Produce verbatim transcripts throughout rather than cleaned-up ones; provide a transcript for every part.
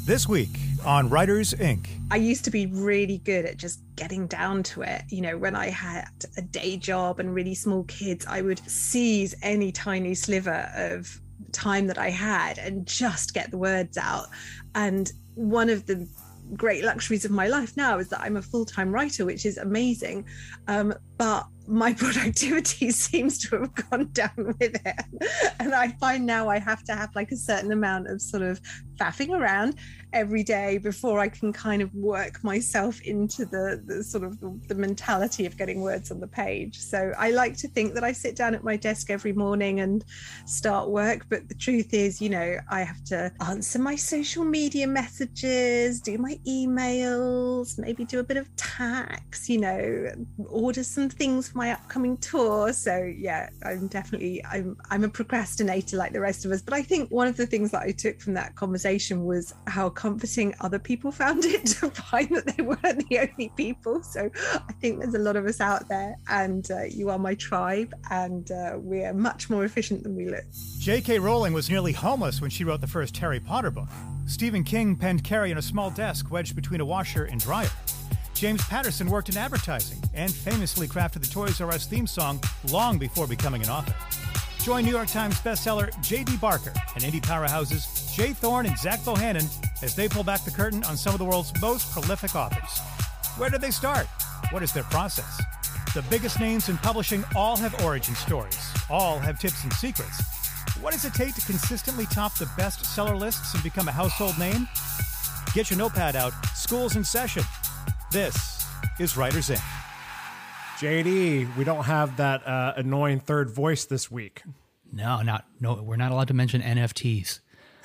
This week on Writers, Incorporated. I used to be really good at just getting down to it. You know, when I had a day job and really small kids, I would seize any tiny sliver of time that I had and just get the words out. And one of the great luxuries of my life now is that I'm a full-time writer, which is amazing. Um, but my productivity seems to have gone down with it. And I find now I have to have like a certain amount of sort of faffing around every day before I can kind of work myself into the, the sort of the, the mentality of getting words on the page. So I like to think that I sit down at my desk every morning and start work. But the truth is, you know, I have to answer my social media messages, do my emails, maybe do a bit of tax, you know, order some things for my upcoming tour. So yeah, I'm definitely, I'm, I'm a procrastinator like the rest of us. But I think one of the things that I took from that conversation was how comforting other people found it to find that they weren't the only people. So I think there's a lot of us out there, and uh, you are my tribe, and uh, we're much more efficient than we look. J K. Rowling was nearly homeless when she wrote the first Harry Potter book. Stephen King penned Carrie on a small desk wedged between a washer and dryer. James Patterson worked in advertising and famously crafted the Toys R Us theme song long before becoming an author. Join New York Times bestseller J D. Barker and indie powerhouses Jay Thorne and Zach Bohannon as they pull back the curtain on some of the world's most prolific authors. Where did they start? What is their process? The biggest names in publishing all have origin stories. All have tips and secrets. What does it take to consistently top the bestseller lists and become a household name? Get your notepad out. School's in session. This is Writers, Incorporated. J D, we don't have that uh, annoying third voice this week. No, not no. We're not allowed to mention N F Ts.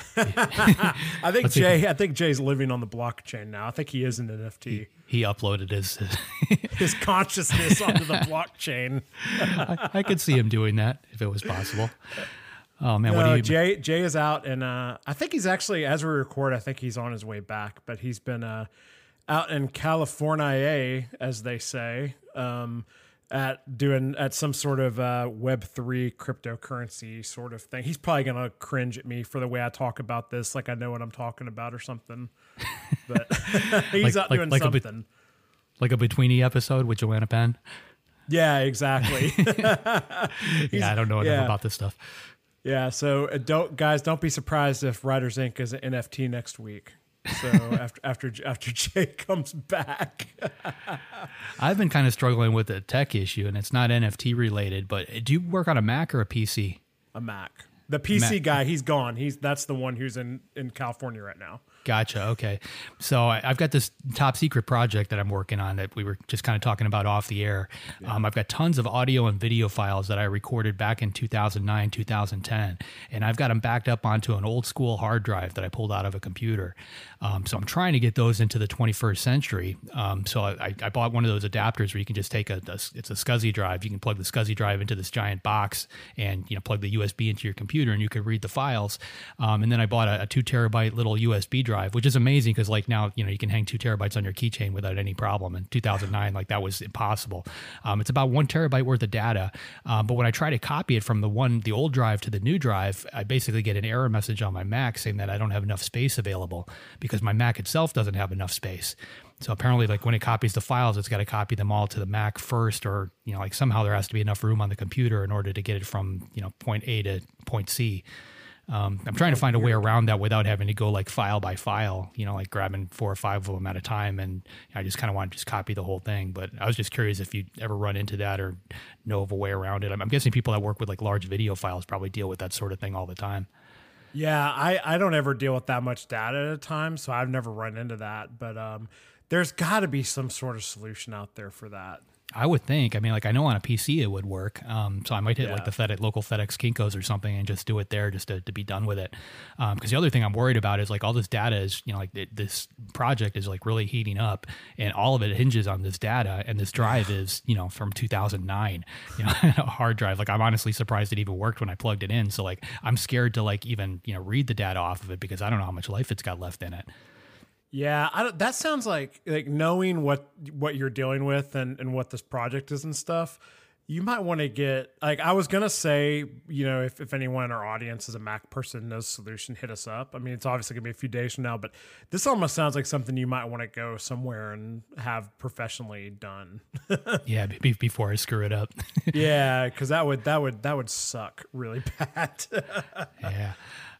I think Jay. I think Jay's living on the blockchain now. I think he is an N F T. He, he uploaded his his consciousness onto the blockchain. I, I could see him doing that if it was possible. Oh man, no, what do you? Jay Jay is out, and uh, I think he's actually, as we record, I think he's on his way back. But he's been uh, out in California, as they say, um, at doing at some sort of uh, Web three cryptocurrency sort of thing. He's probably gonna cringe at me for the way I talk about this, like I know what I'm talking about or something. But he's like, out like, doing like something. A be- like a Betweenie episode with Joanna Penn. Yeah, exactly. Yeah, I don't know enough yeah. about this stuff. Yeah, so uh, don't guys, don't be surprised if Writers Incorporated is an N F T next week. So after after after Jay comes back, I've been kind of struggling with a tech issue, and it's not N F T related. But do you work on a Mac or a P C? A Mac. The P C Mac. guy, he's gone. He's that's the one who's in in California right now. Gotcha. Okay. So I, I've got this top secret project that I'm working on that we were just kind of talking about off the air. Yeah. Um, I've got tons of audio and video files that I recorded back in two thousand nine, two thousand ten, and I've got them backed up onto an old school hard drive that I pulled out of a computer. Um, so I'm trying to get those into the twenty-first century. Um, so I, I bought one of those adapters where you can just take a, a it's a SCSI drive. You can plug the SCSI drive into this giant box and, you know, plug the U S B into your computer and you can read the files. Um, and then I bought a, a two terabyte little U S B drive, which is amazing because like now, you know, you can hang two terabytes on your keychain without any problem. In two thousand nine, like that was impossible. Um, it's about one terabyte worth of data. Um, but when I try to copy it from the one, the old drive to the new drive, I basically get an error message on my Mac saying that I don't have enough space available because my Mac itself doesn't have enough space. So apparently, like when it copies the files, it's got to copy them all to the Mac first, or, you know, like somehow there has to be enough room on the computer in order to get it from, you know, point A to point C. Um, I'm trying to find a way around that without having to go like file by file, you know, like grabbing four or five of them at a time. And I just kind of want to just copy the whole thing. But I was just curious if you ever run into that or know of a way around it. I'm, I'm guessing people that work with like large video files probably deal with that sort of thing all the time. Yeah, I, I don't ever deal with that much data at a time, so I've never run into that. But um, there's got to be some sort of solution out there for that. I would think. I mean, like I know on a P C it would work. Um, so I might hit yeah. like the FedEx, local FedEx Kinko's or something and just do it there just to, to be done with it. Um, because the other thing I'm worried about is like all this data is, you know, like it, this project is like really heating up and all of it hinges on this data. And this drive is, you know, from two thousand nine, you know, a hard drive. Like I'm honestly surprised it even worked when I plugged it in. So like I'm scared to like even, you know, read the data off of it because I don't know how much life it's got left in it. Yeah, I don't, that sounds like like knowing what what you're dealing with and, and what this project is and stuff. you might want to get, like, I was going to say, you know, if, if anyone in our audience is a Mac person, knows the solution, hit us up. I mean, it's obviously going to be a few days from now, but this almost sounds like something you might want to go somewhere and have professionally done. Yeah, be, before I screw it up. Yeah, because that would, that would, that would suck really bad. Yeah.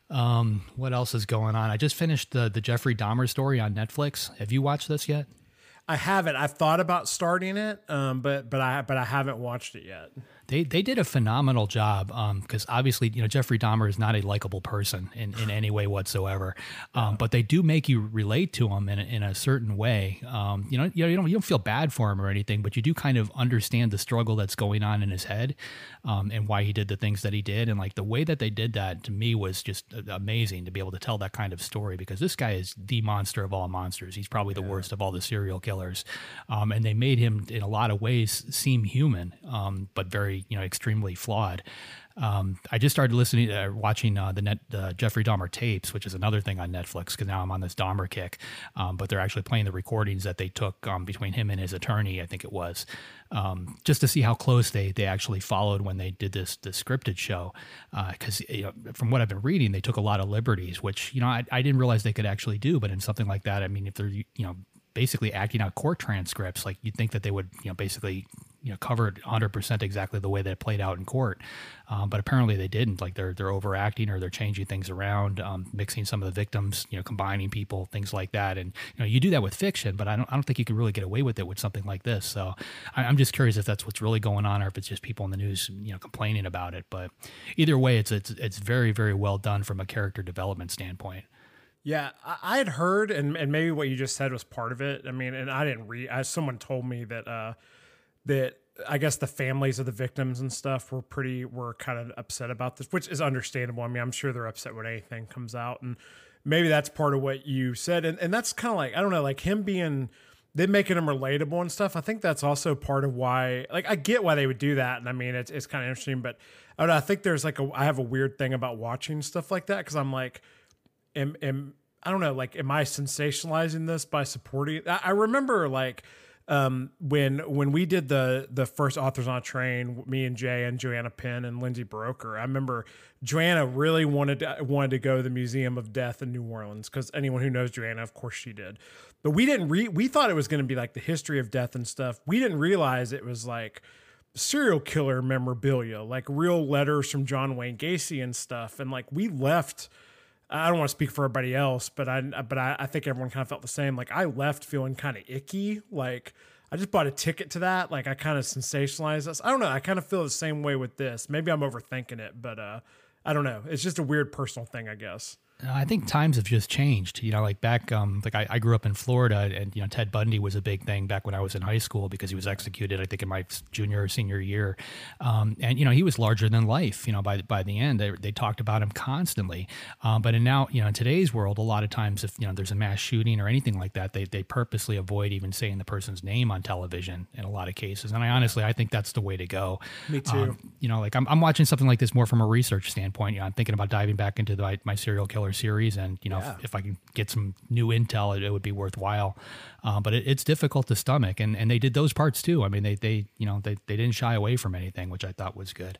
Um, what else is going on? I just finished the, the Jeffrey Dahmer story on Netflix. Have you watched this yet? I haven't. I've thought about starting it, um, but but I but I haven't watched it yet. They they did a phenomenal job because um, obviously, you know, Jeffrey Dahmer is not a likable person in, in any way whatsoever, um, but they do make you relate to him in a, in a certain way. Um, you know, you know, you don't you don't feel bad for him or anything, but you do kind of understand the struggle that's going on in his head, um, and why he did the things that he did, and like the way that they did that to me was just amazing to be able to tell that kind of story, because this guy is the monster of all monsters. He's probably the yeah. worst of all the serial killers, um, and they made him in a lot of ways seem human, um, but very, you know, extremely flawed. Um, I just started listening, uh, watching uh, the net, uh, Jeffrey Dahmer tapes, which is another thing on Netflix, because now I'm on this Dahmer kick. Um, but they're actually playing the recordings that they took um, between him and his attorney, I think it was, um, just to see how close they they actually followed when they did this this scripted show. Because uh, you know, from what I've been reading, they took a lot of liberties, which, you know, I, I didn't realize they could actually do. But in something like that, I mean, if they're, you know, basically acting out court transcripts, like you'd think that they would, you know, basically, you know, cover it one hundred percent exactly the way that it played out in court. Um, but apparently they didn't. Like they're they're overacting, or they're changing things around, um, mixing some of the victims, you know, combining people, things like that. And, you know, you do that with fiction, but I don't I don't think you can really get away with it with something like this. So I, I'm just curious if that's what's really going on, or if it's just people in the news, you know, complaining about it. But either way, it's it's it's very, very well done from a character development standpoint. Yeah, I had heard, and, and maybe what you just said was part of it. I mean, and I didn't read, as someone told me that, uh, that I guess the families of the victims and stuff were pretty, were kind of upset about this, which is understandable. I mean, I'm sure they're upset when anything comes out, and maybe that's part of what you said. And, and that's kind of like, I don't know, like him being, them making him relatable and stuff. I think that's also part of why, like, I get why they would do that. And I mean, it's, it's kind of interesting, but I don't know, I think there's like a, I have a weird thing about watching stuff like that. Cause I'm like, Am, am I don't know, like, am I sensationalizing this by supporting it? I, I remember like um, when when we did the the first Authors on a Train, me and Jay and Joanna Penn and Lindsay Broker. I remember Joanna really wanted to, wanted to go to the Museum of Death in New Orleans, because anyone who knows Joanna, of course she did. But we didn't re- we thought it was going to be like the history of death and stuff. We didn't realize it was like serial killer memorabilia, like real letters from John Wayne Gacy and stuff. And like we left. I don't want to speak for everybody else, but I but I, I think everyone kind of felt the same. Like I left feeling kind of icky. Like I just bought a ticket to that. Like I kind of sensationalized this. I don't know. I kind of feel the same way with this. Maybe I'm overthinking it, but uh, I don't know. It's just a weird personal thing, I guess. I think times have just changed. You know, like back, um, like I, I grew up in Florida, and, you know, Ted Bundy was a big thing back when I was in high school, because he was executed, I think, in my junior or senior year. Um, and, you know, he was larger than life, you know, by, by the end. They, they talked about him constantly. Um, but in now, you know, in today's world, a lot of times if, you know, there's a mass shooting or anything like that, they, they purposely avoid even saying the person's name on television in a lot of cases. And I honestly, I think that's the way to go. Me too. Um, you know, like I'm, I'm watching something like this more from a research standpoint. You know, I'm thinking about diving back into the, my, my serial killer series, and you know, yeah. if, if I can get some new intel, it, it would be worthwhile. Uh, but it, it's difficult to stomach, and, and they did those parts too. I mean, they they you know they they didn't shy away from anything, which I thought was good.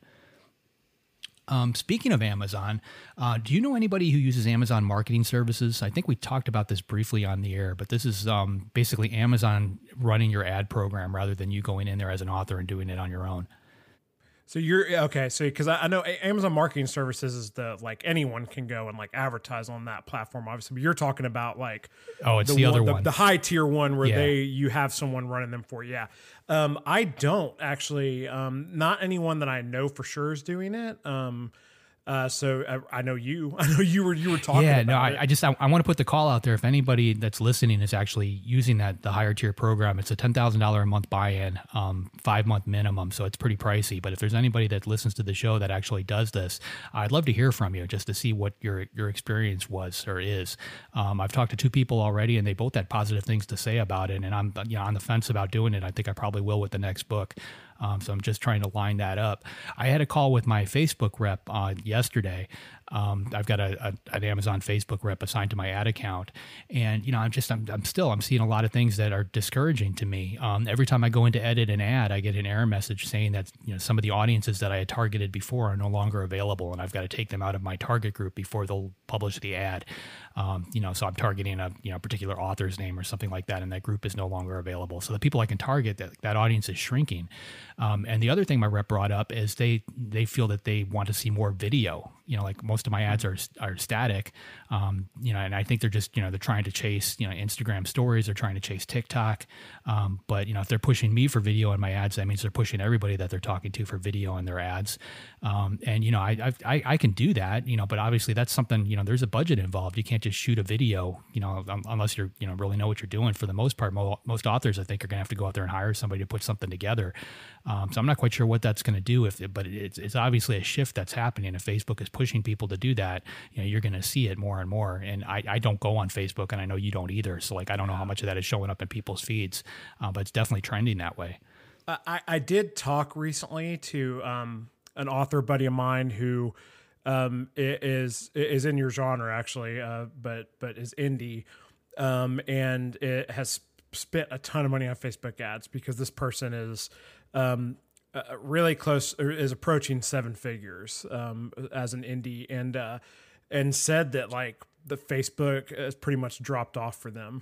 Um, speaking of Amazon, uh, do you know anybody who uses Amazon marketing services? I think we talked about this briefly on the air, but this is um, basically Amazon running your ad program rather than you going in there as an author and doing it on your own. So you're okay. So because I, I know Amazon Marketing Services is the, like, anyone can go and like advertise on that platform, obviously. But you're talking about like oh, it's the, the other one, one, the, the high tier one where yeah. they you have someone running them for you. Yeah. Um, I don't actually. Um, not anyone that I know for sure is doing it. Um, Uh, so I, I know you. I know you were you were talking. Yeah, about no, I, it. I just I, I want to put the call out there. If anybody that's listening is actually using that the higher tier program, it's a ten thousand dollar a month buy-in, um, five month minimum, so it's pretty pricey. But if there's anybody that listens to the show that actually does this, I'd love to hear from you just to see what your your experience was or is. Um, I've talked to two people already, and they both had positive things to say about it. And I'm you know on the fence about doing it. I think I probably will with the next book. Um, so I'm just trying to line that up. I had a call with my Facebook rep uh, yesterday, Um, I've got a, a, an Amazon Facebook rep assigned to my ad account. And, you know, I'm just, I'm, I'm still, I'm seeing a lot of things that are discouraging to me. Um, every time I go in to edit an ad, I get an error message saying that, you know, some of the audiences that I had targeted before are no longer available, and I've got to take them out of my target group before they'll publish the ad. Um, you know, so I'm targeting a, you know, particular author's name or something like that, and that group is no longer available. So the people I can target, that, that audience is shrinking. Um, and the other thing my rep brought up is they, they feel that they want to see more video. You know, like most of my ads are are static, um, you know, and I think they're just, you know, they're trying to chase, you know, Instagram stories, they're trying to chase TikTok. Um, but, you know, if they're pushing me for video in my ads, that means they're pushing everybody that they're talking to for video in their ads. Um, and, you know, I, I've, I I can do that, you know, but obviously that's something, you know, there's a budget involved. You can't just shoot a video, you know, um, unless you're, you know, really know what you're doing. For the most part, mo- most authors, I think, are going to have to go out there and hire somebody to put something together. Um, so I'm not quite sure what that's going to do, if, but it's, it's obviously a shift that's happening. If Facebook is pushing people to do that, you know, you're going to see it more and more. And I, I don't go on Facebook, and I know you don't either. So like, I don't know how much of that is showing up in people's feeds, uh, but it's definitely trending that way. I, I did talk recently to um, an author buddy of mine who um, is is in your genre actually, uh, but but is indie, um, and it has spent a ton of money on Facebook ads because this person is um, uh, really close, or is approaching seven figures um, as an indie, and uh, and said that like the Facebook has pretty much dropped off for them,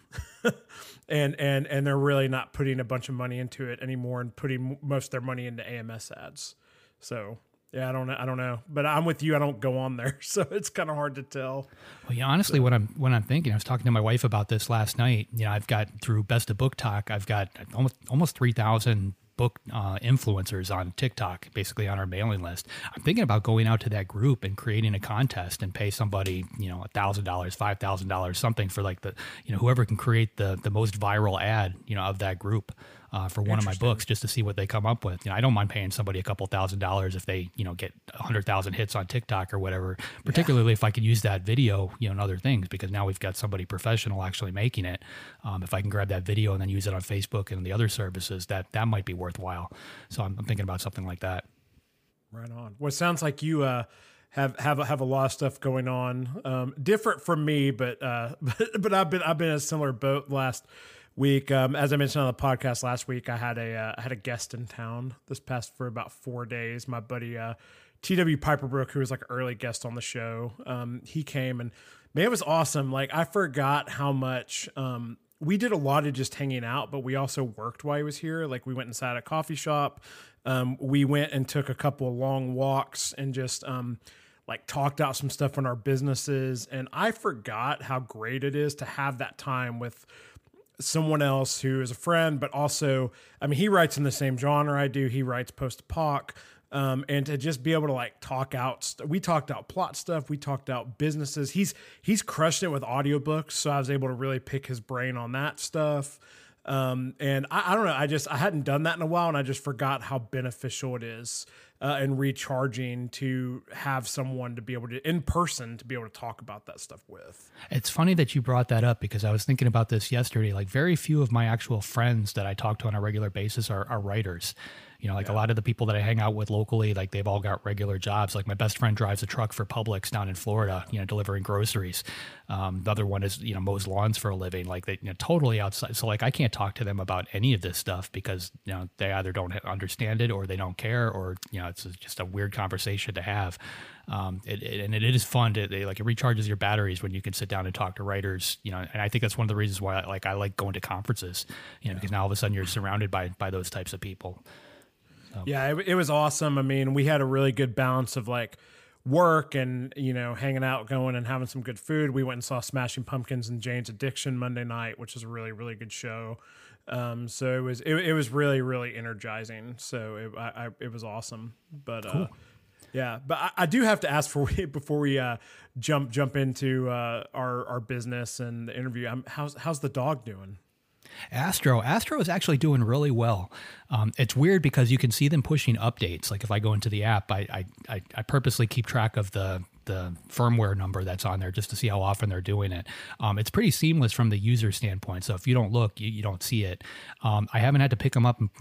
and and and they're really not putting a bunch of money into it anymore, and putting most of their money into A M S ads. So yeah, I don't know, I don't know, but I'm with you. I don't go on there, so it's kind of hard to tell. Well, yeah, honestly, so. what I'm what I'm thinking, I was talking to my wife about this last night. You know, I've got through Best of Book Talk, I've got almost almost three thousand book uh, influencers on TikTok, basically on our mailing list. I'm thinking about going out to that group and creating a contest and pay somebody, you know, a thousand dollars, five thousand dollars, something for like the, you know, whoever can create the the most viral ad, you know, of that group. Uh, for one of my books, just to see what they come up with. You know, I don't mind paying somebody a couple thousand dollars if they, you know, get a hundred thousand hits on TikTok or whatever. Particularly yeah. if I could use that video, you know, and other things, because now we've got somebody professional actually making it. Um, if I can grab that video and then use it on Facebook and the other services, that that might be worthwhile. So I'm, I'm thinking about something like that. Right on. Well, it sounds like you uh, have have have a lot of stuff going on, um, different from me, but uh, but but I've been I've been in a similar boat last week. Um, as I mentioned on the podcast last week, I had a uh, I had a guest in town this past for about four days. My buddy uh, T W Piperbrook, who was like an early guest on the show, um, he came, and man, it was awesome. Like I forgot how much um, we did a lot of just hanging out, but we also worked while he was here. Like we went and sat at a coffee shop. Um, we went and took a couple of long walks and just um, like talked out some stuff on our businesses. And I forgot how great it is to have that time with someone else who is a friend, but also, I mean, he writes in the same genre I do. He writes post-apoc, um, and to just be able to like talk out, st- we talked out plot stuff. We talked out businesses. He's, he's crushed it with audiobooks. So I was able to really pick his brain on that stuff. Um, and I, I don't know, I just, I hadn't done that in a while, and I just forgot how beneficial it is uh, and recharging to have someone to be able to, in person, to be able to talk about that stuff with. It's funny that you brought that up, because I was thinking about this yesterday. Like very few of my actual friends that I talk to on a regular basis are, are writers. You know, like yeah. a lot of the people that I hang out with locally, like they've all got regular jobs. Like my best friend drives a truck for Publix down in Florida, you know, delivering groceries. Um, the other one is, you know, mows lawns for a living. Like they, you know, totally outside. So like I can't talk to them about any of this stuff because, you know, they either don't understand it or they don't care, or, you know, it's just a weird conversation to have. Um, it, it, and it is fun to they, like it recharges your batteries when you can sit down and talk to writers, you know, and I think that's one of the reasons why I, like I like going to conferences, you know, yeah. because now all of a sudden you're surrounded by by those types of people. So. Yeah, it, it was awesome. I mean, we had a really good balance of like work and, you know, hanging out, going and having some good food. We went and saw Smashing Pumpkins and Jane's Addiction Monday night, which is a really, really good show. Um, so it was, it, it was really, really energizing. So it, I, I, it was awesome, but, cool. uh, yeah, but I, I do have to ask for we, before we, uh, jump, jump into, uh, our, our business and the interview. I'm, how's, how's the dog doing? Astro. Astro is actually doing really well. Um, it's weird because you can see them pushing updates. Like if I go into the app, I I, I purposely keep track of the the firmware number that's on there just to see how often they're doing it. Um, it's pretty seamless from the user standpoint. So if you don't look, you, you don't see it. Um, I haven't had to pick them up and like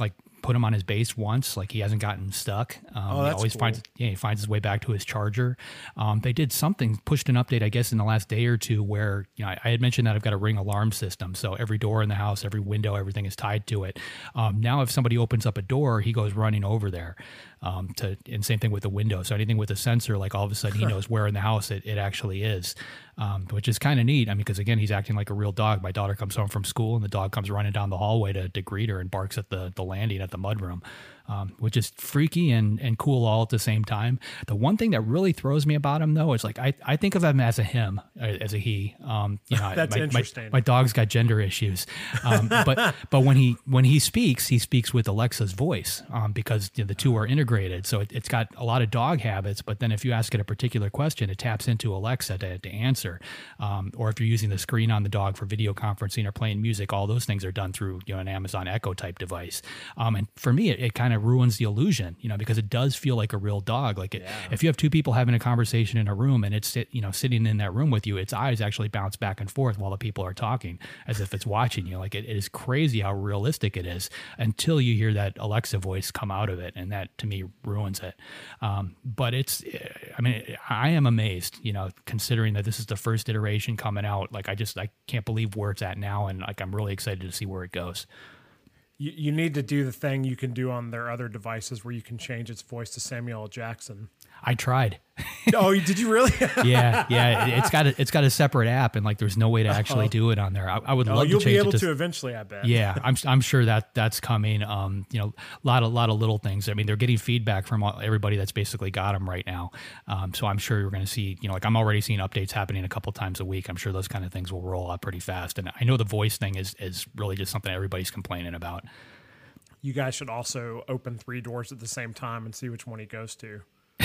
put him on his base once. Like he hasn't gotten stuck. Um, Oh, he that's always cool. finds, yeah, he finds his way back to his charger. Um, they did something, pushed an update, I guess, in the last day or two where, you know, I, I had mentioned that I've got a Ring alarm system. So every door in the house, every window, everything is tied to it. Um, now if somebody opens up a door, he goes running over there. Um, to and same thing with the window. So anything with a sensor, like all of a sudden he knows where in the house it, it actually is, um, which is kind of neat. I mean, because again, he's acting like a real dog. My daughter comes home from school and the dog comes running down the hallway to, to greet her and barks at the the landing at the mudroom, um, which is freaky and and cool all at the same time. The one thing that really throws me about him though is like I, I think of him as a him, uh, as a he. Um, you know, That's my, interesting. My, my dog's got gender issues, um, but but when he when he speaks, he speaks with Alexa's voice, um, because you know, the two are integrated. So it, it's got a lot of dog habits, but then if you ask it a particular question, it taps into Alexa to, to answer. Um, or if you're using the screen on the dog for video conferencing or playing music, all those things are done through, you know, an Amazon Echo type device. Um, and for me, it, it kind of ruins the illusion, you know, because it does feel like a real dog. Like it, Yeah. if you have two people having a conversation in a room and it's, sit, you know, sitting in that room with you, its eyes actually bounce back and forth while the people are talking as if it's watching you. Like it, it is crazy how realistic it is until you hear that Alexa voice come out of it. And that to me ruins it. Um, but it's, I mean, I am amazed, you know, considering that this is the first iteration coming out. Like, I just, I can't believe where it's at now. And like, I'm really excited to see where it goes. You, you need to do the thing you can do on their other devices where you can change its voice to Samuel L. Jackson. I tried. Oh, did you really? yeah, yeah. It, it's got a, it's got a separate app, and like, there's no way to actually do it on there. I, I would Oh, love you'll to change be able it to, to eventually, I bet. Yeah, I'm I'm sure that that's coming. Um, you know, a lot of lot of little things. I mean, they're getting feedback from all, everybody that's basically got them right now. Um, so I'm sure you're going to see. You know, like I'm already seeing updates happening a couple times a week. I'm sure those kind of things will roll out pretty fast. And I know the voice thing is is really just something everybody's complaining about. You guys should also open three doors at the same time and see which one he goes to.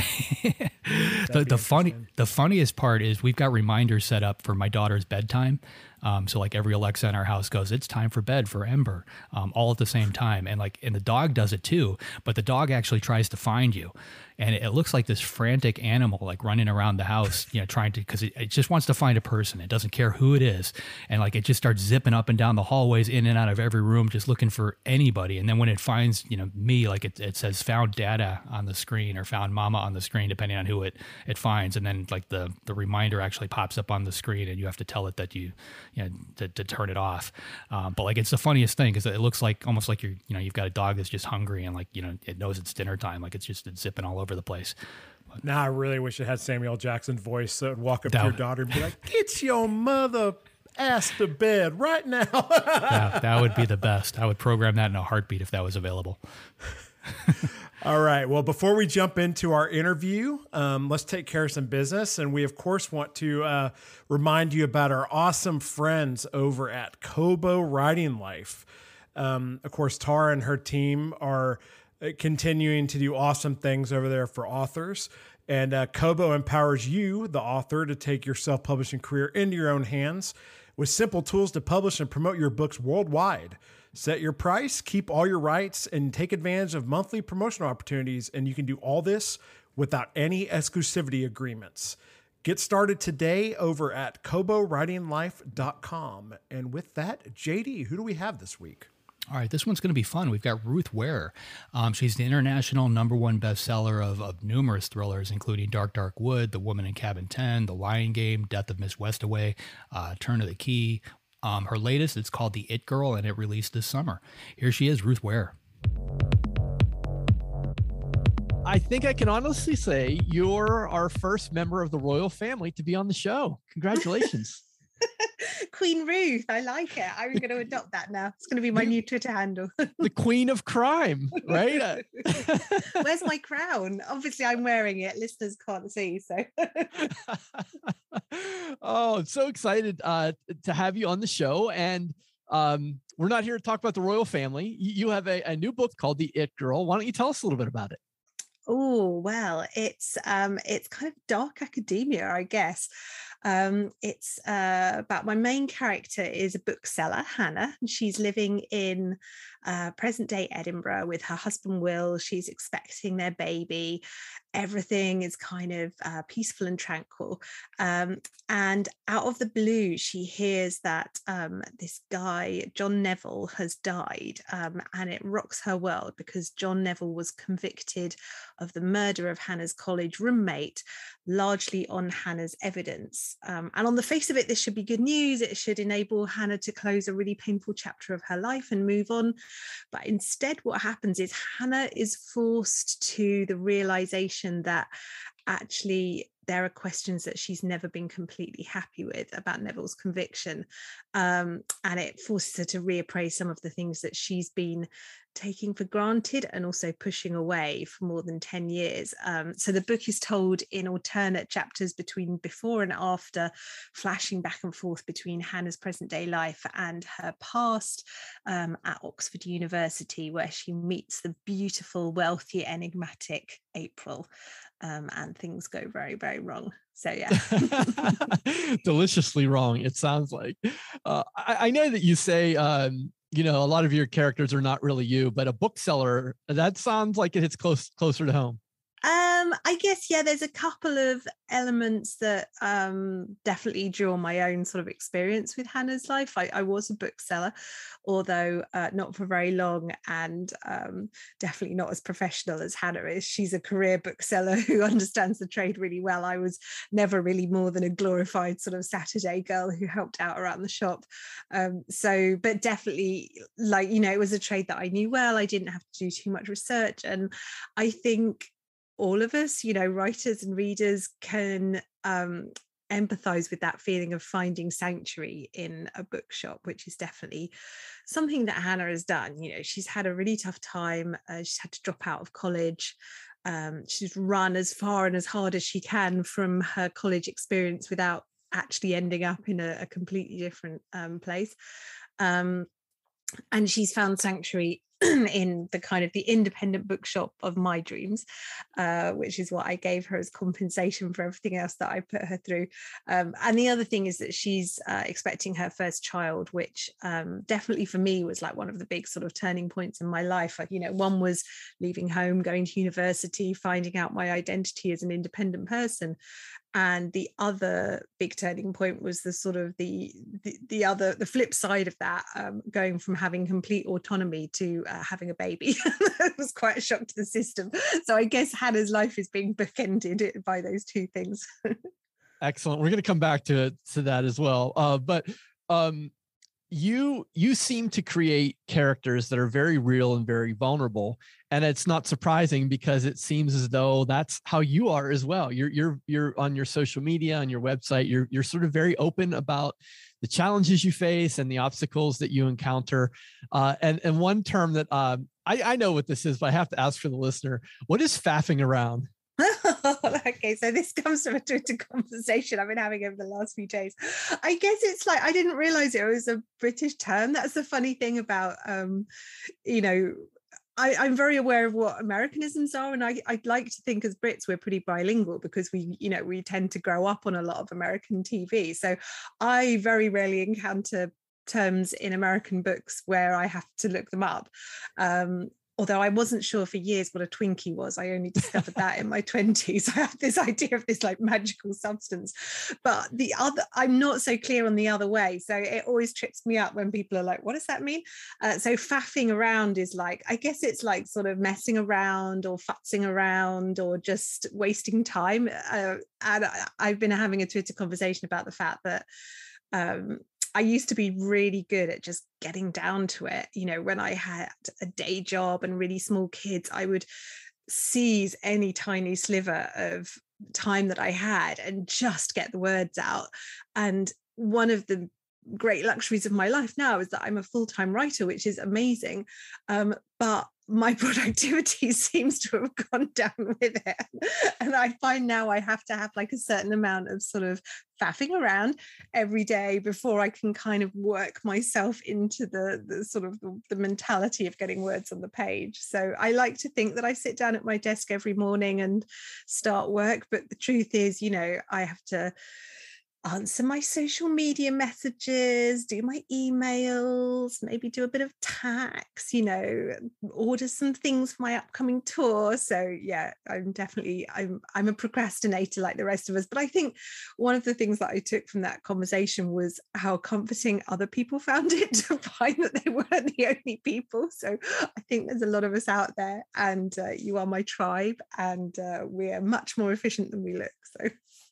the the funny the funniest part is we've got reminders set up for my daughter's bedtime. Um, so like every Alexa in our house goes, it's time for bed for Ember, um, all at the same time. And like, and the dog does it too, but the dog actually tries to find you. And it, it looks like this frantic animal, like running around the house, you know, trying to, cause it, it just wants to find a person. It doesn't care who it is. And like, it just starts zipping up and down the hallways, in and out of every room, just looking for anybody. And then when it finds, you know, me, like it, it says found dada on the screen or found mama on the screen, depending on who it, it finds. And then like the, the reminder actually pops up on the screen and you have to tell it that you, you know, to, to turn it off. Um, but like, it's the funniest thing because it looks like almost like you're, you know, you've got a dog that's just hungry and like, you know, it knows it's dinner time. Like it's just it's zipping all over the place. Now I really wish it had Samuel L. Jackson voice so it would walk up That to your would- daughter and be like, get your mother ass to bed right now. that, that would be the best. I would program that in a heartbeat if that was available. All right. Well, before we jump into our interview, um, let's take care of some business. And we, of course, want to uh, remind you about our awesome friends over at Kobo Writing Life. Um, of course, Tara and her team are continuing to do awesome things over there for authors. And uh, Kobo empowers you, the author, to take your self-publishing career into your own hands with simple tools to publish and promote your books worldwide. Set your price, keep all your rights, and take advantage of monthly promotional opportunities. And you can do all this without any exclusivity agreements. Get started today over at kobo writing life dot com. And with that, J D, who do we have this week? All right, this one's going to be fun. We've got Ruth Ware. Um, she's the international number one bestseller of, of numerous thrillers, including Dark, Dark Wood, The Woman in Cabin ten, The Lion Game, Death of Miss Westaway, uh, Turn of the Key. Um, her latest, it's called The It Girl, and it released this summer. Here she is, Ruth Ware. I think I can honestly say you're our first member of the royal family to be on the show. Congratulations. Queen Ruth, I like it. I'm going to adopt that now. It's going to be my new Twitter handle. The queen of crime, right? Where's my crown? Obviously, I'm wearing it. Listeners can't see, so. Oh, I'm so excited uh, to have you on the show. And um, we're not here to talk about the royal family. You, you have a, a new book called The It Girl. Why don't you tell us a little bit about it? Oh, well, it's um, it's kind of dark academia, I guess. Um, it's uh, about my main character is a bookseller, Hannah, and she's living in uh, present day Edinburgh with her husband Will. She's expecting their baby. Everything is kind of uh, peaceful and tranquil. Um, and out of the blue, she hears that um, this guy, John Neville, has died. Um, and it rocks her world because John Neville was convicted of the murder of Hannah's college roommate, largely on Hannah's evidence. Um, and on the face of it, this should be good news. It should enable Hannah to close a really painful chapter of her life and move on. But instead, what happens is Hannah is forced to the realization that actually there are questions that she's never been completely happy with about Neville's conviction. Um, and it forces her to reappraise some of the things that she's been taking for granted and also pushing away for more than ten years. Um, so the book is told in alternate chapters between before and after, flashing back and forth between Hannah's present day life and her past um, at Oxford University, where she meets the beautiful, wealthy, enigmatic April. Um, and things go very, very wrong. So yeah. Deliciously wrong, it sounds like. Uh, I, I know that you say, um, you know, a lot of your characters are not really you, but a bookseller, that sounds like it hits close closer to home. Um, I guess, yeah, there's a couple of elements that um, definitely draw on my own sort of experience with Hannah's life. I, I was a bookseller, although uh, not for very long, and um, definitely not as professional as Hannah is. She's a career bookseller who understands the trade really well. I was never really more than a glorified sort of Saturday girl who helped out around the shop. Um, so, but definitely, like, you know, it was a trade that I knew well. I didn't have to do too much research. And I think all of us, you know, writers and readers can um, empathize with that feeling of finding sanctuary in a bookshop, which is definitely something that Hannah has done. You know, she's had a really tough time. Uh, she's had to drop out of college. Um, she's run as far and as hard as she can from her college experience without actually ending up in a, a completely different um, place. Um, and she's found sanctuary in the kind of the independent bookshop of my dreams, uh, which is what I gave her as compensation for everything else that I put her through. Um, and the other thing is that she's uh, expecting her first child, which um, definitely for me was like one of the big sort of turning points in my life. Like, you know, one was leaving home, going to university, finding out my identity as an independent person. And the other big turning point was the sort of the the, the other the flip side of that, um, going from having complete autonomy to uh, having a baby. It was quite a shock to the system. So I guess Hannah's life is being bookended by those two things. Excellent. We're going to come back to to that as well. Uh, but um, you you seem to create characters that are very real and very vulnerable, and it's not surprising because it seems as though that's how you are as well. You're you're you're on your social media, on your website. You're you're sort of very open about the challenges you face and the obstacles that you encounter. Uh, and and one term that um, I I know what this is, but I have to ask for the listener: what is faffing around? Okay, so this comes from a Twitter conversation I've been having over the last few days. I guess it's like, I didn't realize it was a British term. That's the funny thing about, um, you know, I, I'm very aware of what Americanisms are, and I, I'd like to think as Brits we're pretty bilingual because we, you know, we tend to grow up on a lot of American T V. So I very rarely encounter terms in American books where I have to look them up. Um, Although I wasn't sure for years what a Twinkie was. I only discovered that in my twenties. I had this idea of this like magical substance. But the other, I'm not so clear on the other way. So it always trips me up when people are like, what does that mean? Uh, so faffing around is like, I guess it's like sort of messing around or futzing around or just wasting time. Uh, and I've been having a Twitter conversation about the fact that um, I used to be really good at just getting down to it. You know, when I had a day job and really small kids, I would seize any tiny sliver of time that I had and just get the words out. And one of the great luxuries of my life now is that I'm a full-time writer, which is amazing. Um, but my productivity seems to have gone down with it. And I find now I have to have like a certain amount of sort of faffing around every day before I can kind of work myself into the, the sort of the, the mentality of getting words on the page. So I like to think that I sit down at my desk every morning and start work. But the truth is, you know, I have to answer my social media messages, do my emails, maybe do a bit of tax, you know, order some things for my upcoming tour. So yeah, I'm definitely, I'm, I'm a procrastinator like the rest of us. But I think one of the things that I took from that conversation was how comforting other people found it to find that they weren't the only people. So I think there's a lot of us out there, and uh, you are my tribe, and uh, we're much more efficient than we look. So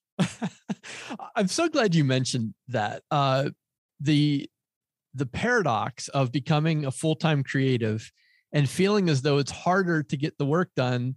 I'm so glad you mentioned that. Uh, the the paradox of becoming a full-time creative and feeling as though it's harder to get the work done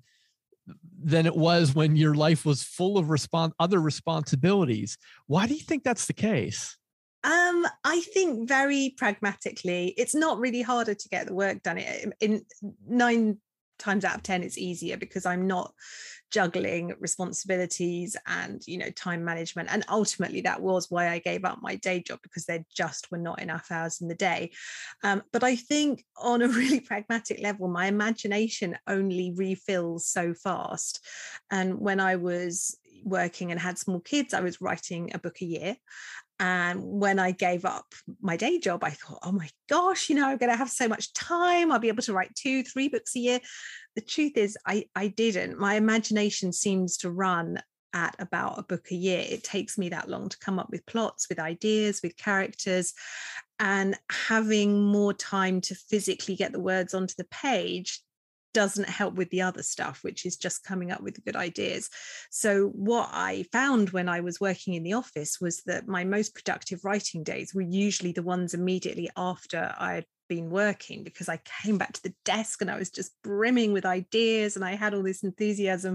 than it was when your life was full of respons- other responsibilities. Why do you think that's the case? Um, I think very pragmatically, it's not really harder to get the work done. In, in nine times out of ten, it's easier because I'm not juggling responsibilities and, you know, time management. And ultimately that was why I gave up my day job, because there just were not enough hours in the day. Um, but I think on a really pragmatic level, my imagination only refills so fast. And when I was working and had small kids, I was writing a book a year. And when I gave up my day job, I thought, oh my gosh, you know, I'm going to have so much time. I'll be able to write two, three books a year. The truth is, I, I didn't. My imagination seems to run at about a book a year. It takes me that long to come up with plots, with ideas, with characters. And having more time to physically get the words onto the page doesn't help with the other stuff, which is just coming up with good ideas. So what I found when I was working in the office was that my most productive writing days were usually the ones immediately after I had been working, because I came back to the desk and I was just brimming with ideas and I had all this enthusiasm.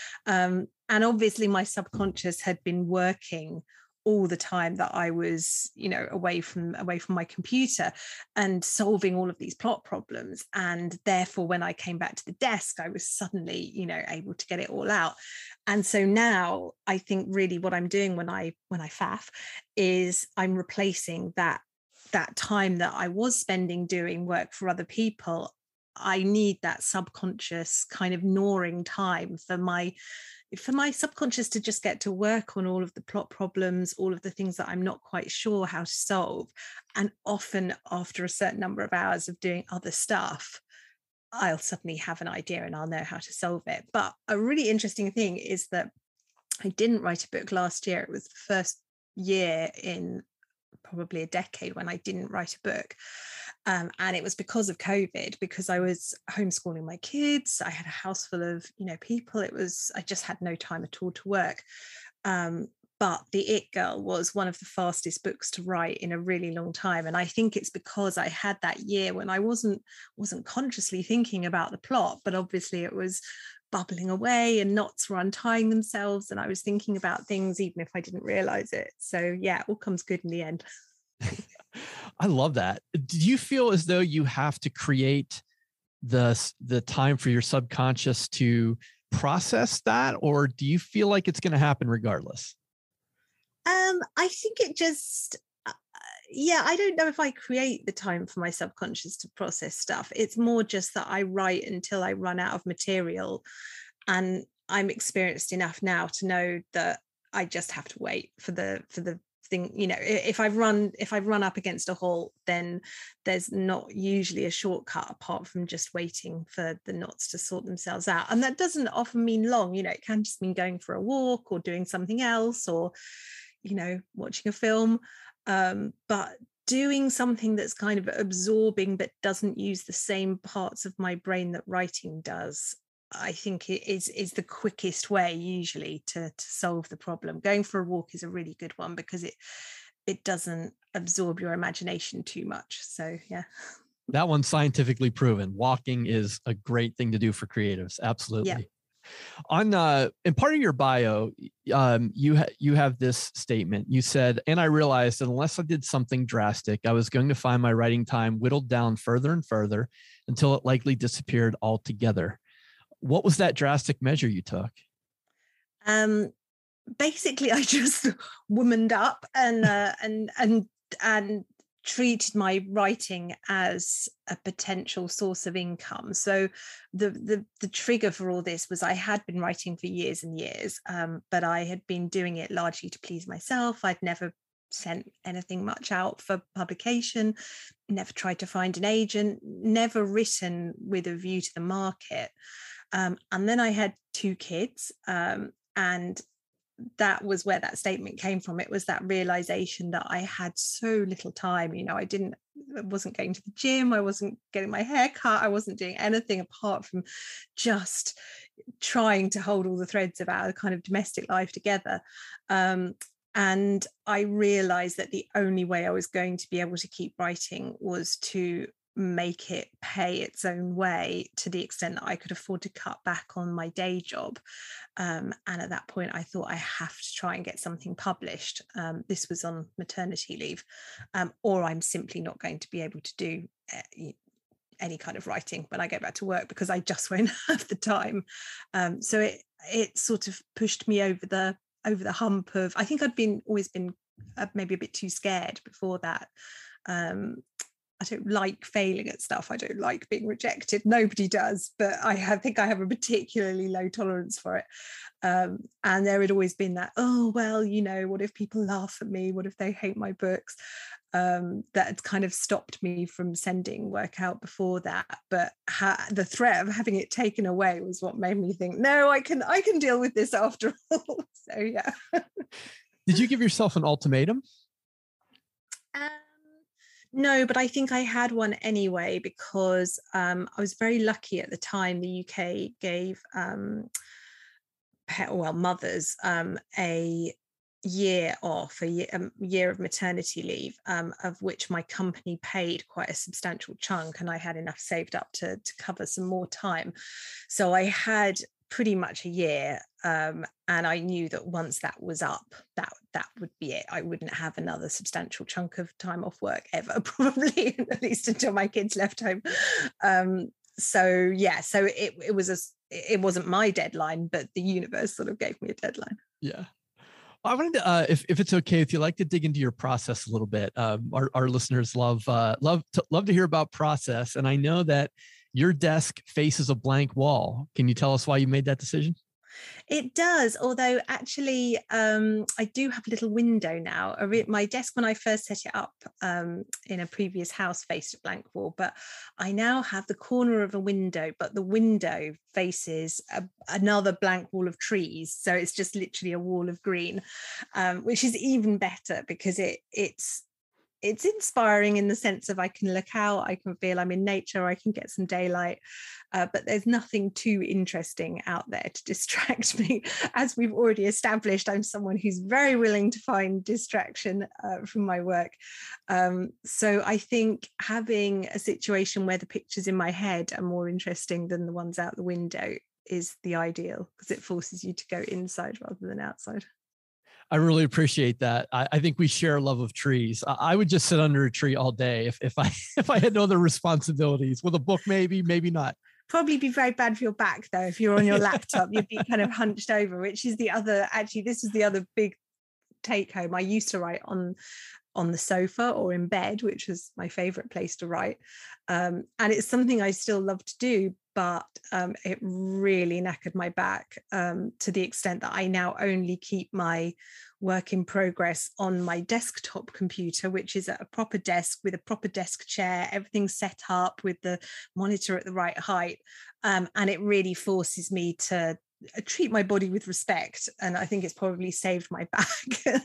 Um, and obviously my subconscious had been working all the time that I was, you know, away from away from my computer and solving all of these plot problems. And therefore, when I came back to the desk, I was suddenly, you know, able to get it all out. And so now I think really what I'm doing when I when I faff is I'm replacing that that time that I was spending doing work for other people. I need that subconscious kind of gnawing time for my for my subconscious to just get to work on all of the plot problems, all of the things that I'm not quite sure how to solve. And often after a certain number of hours of doing other stuff, I'll suddenly have an idea and I'll know how to solve it. But a really interesting thing is that I didn't write a book last year. It was the first year in probably a decade when I didn't write a book. Um, and it was because of COVID, because I was homeschooling my kids. I had a house full of, you know, people. It was, I just had no time at all to work. Um, but The It Girl was one of the fastest books to write in a really long time. And I think it's because I had that year when I wasn't, wasn't consciously thinking about the plot, but obviously it was bubbling away and knots were untying themselves. And I was thinking about things even if I didn't realize it. So yeah, it all comes good in the end. I love that. Do you feel as though you have to create the, the time for your subconscious to process that, or do you feel like it's going to happen regardless? Um, I think it just, uh, yeah, I don't know if I create the time for my subconscious to process stuff. It's more just that I write until I run out of material. And I'm experienced enough now to know that I just have to wait for the, for the, thing, you know, if I've run if I've run up against a halt, then there's not usually a shortcut apart from just waiting for the knots to sort themselves out. And that doesn't often mean long, you know, it can just mean going for a walk or doing something else, or, you know, watching a film, um, but doing something that's kind of absorbing but doesn't use the same parts of my brain that writing does, I think it is is the quickest way usually to, to solve the problem. Going for a walk is a really good one because it it doesn't absorb your imagination too much. So yeah. That one's scientifically proven. Walking is a great thing to do for creatives. Absolutely. Yeah. On uh, in part of your bio, um, you ha- you have this statement. You said, "And I realized that unless I did something drastic, I was going to find my writing time whittled down further and further until it likely disappeared altogether." What was that drastic measure you took? Um, basically, I just womaned up and uh, and and and treated my writing as a potential source of income. So the, the the trigger for all this was I had been writing for years and years, um, but I had been doing it largely to please myself. I'd never sent anything much out for publication, never tried to find an agent, never written with a view to the market. Um, and then I had two kids, um, and that was where that statement came from. It was that realization that I had so little time. You know, I didn't, I wasn't going to the gym, I wasn't getting my hair cut, I wasn't doing anything apart from just trying to hold all the threads of our kind of domestic life together. Um, and I realized that the only way I was going to be able to keep writing was to make it pay its own way, to the extent that I could afford to cut back on my day job. Um, and at that point, I thought I have to try and get something published. Um, this was on maternity leave, um, or I'm simply not going to be able to do uh, any kind of writing when I go back to work, because I just won't have the time. Um, so it it sort of pushed me over the over the hump of, I think I'd been always been uh, maybe a bit too scared before that. Um, I don't like failing at stuff. I don't like being rejected. Nobody does, but I have, think I have a particularly low tolerance for it. Um, and there had always been that, oh, well, you know, what if people laugh at me? What if they hate my books? Um, that had kind of stopped me from sending work out before that. But ha- the threat of having it taken away was what made me think, no, I can, I can deal with this after all. So, yeah. Did you give yourself an ultimatum? Um, No, but I think I had one anyway, because um, I was very lucky at the time. The U K gave um, pet, well, mothers um, a year off, a year, a year of maternity leave, um, of which my company paid quite a substantial chunk, and I had enough saved up to, to cover some more time. So I had pretty much a year, um, and I knew that once that was up, that that would be it. I wouldn't have another substantial chunk of time off work ever, probably, at least until my kids left home. Um, so yeah, so it it was a it wasn't my deadline, but the universe sort of gave me a deadline. Yeah. I wanted to, uh, if if it's okay, if you like to dig into your process a little bit. Um, our our listeners love uh, love to, love to hear about process, and I know that your desk faces a blank wall. Can you tell us why you made that decision? It does, although actually um, I do have a little window now. My desk, when I first set it up um, in a previous house, faced a blank wall, but I now have the corner of a window, but the window faces a, another blank wall of trees. So it's just literally a wall of green, um, which is even better, because it it's it's inspiring in the sense of I can look out, I can feel I'm in nature, I can get some daylight, uh, but there's nothing too interesting out there to distract me. As we've already established, I'm someone who's very willing to find distraction uh, from my work. Um, so I think having a situation where the pictures in my head are more interesting than the ones out the window is the ideal, because it forces you to go inside rather than outside. I really appreciate that. I, I think we share a love of trees. I, I would just sit under a tree all day if, if I if I had no other responsibilities. With a book, maybe, maybe not. Probably be very bad for your back, though. If you're on your laptop, you'd be kind of hunched over, which is the other, actually, this is the other big take home. I used to write on on the sofa or in bed, which was my favorite place to write. Um, and it's something I still love to do, but um, it really knackered my back um, to the extent that I now only keep my work in progress on my desktop computer, which is at a proper desk with a proper desk chair, everything's set up with the monitor at the right height. Um, and it really forces me to treat my body with respect. And I think it's probably saved my back.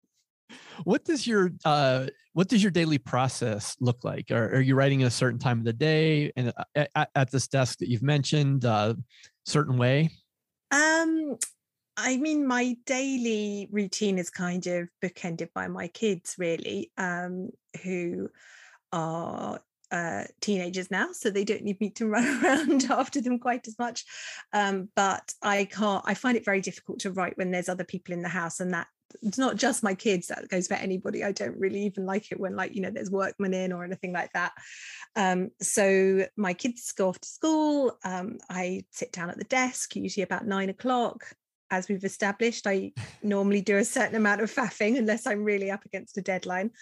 What does your uh, what does your daily process look like? Are, are you writing at a certain time of the day and at, at this desk that you've mentioned, uh, certain way? Um, I mean, my daily routine is kind of bookended by my kids, really, um, who are uh, teenagers now, so they don't need me to run around after them quite as much. Um, but I can't. I find it very difficult to write when there's other people in the house, and that. It's not just my kids, that goes for anybody. I don't really even like it when, like, you know, there's workmen in or anything like that. Um, so my kids go off to school. Um, I sit down at the desk, usually about nine o'clock. as we've established. I normally do a certain amount of faffing unless I'm really up against a deadline,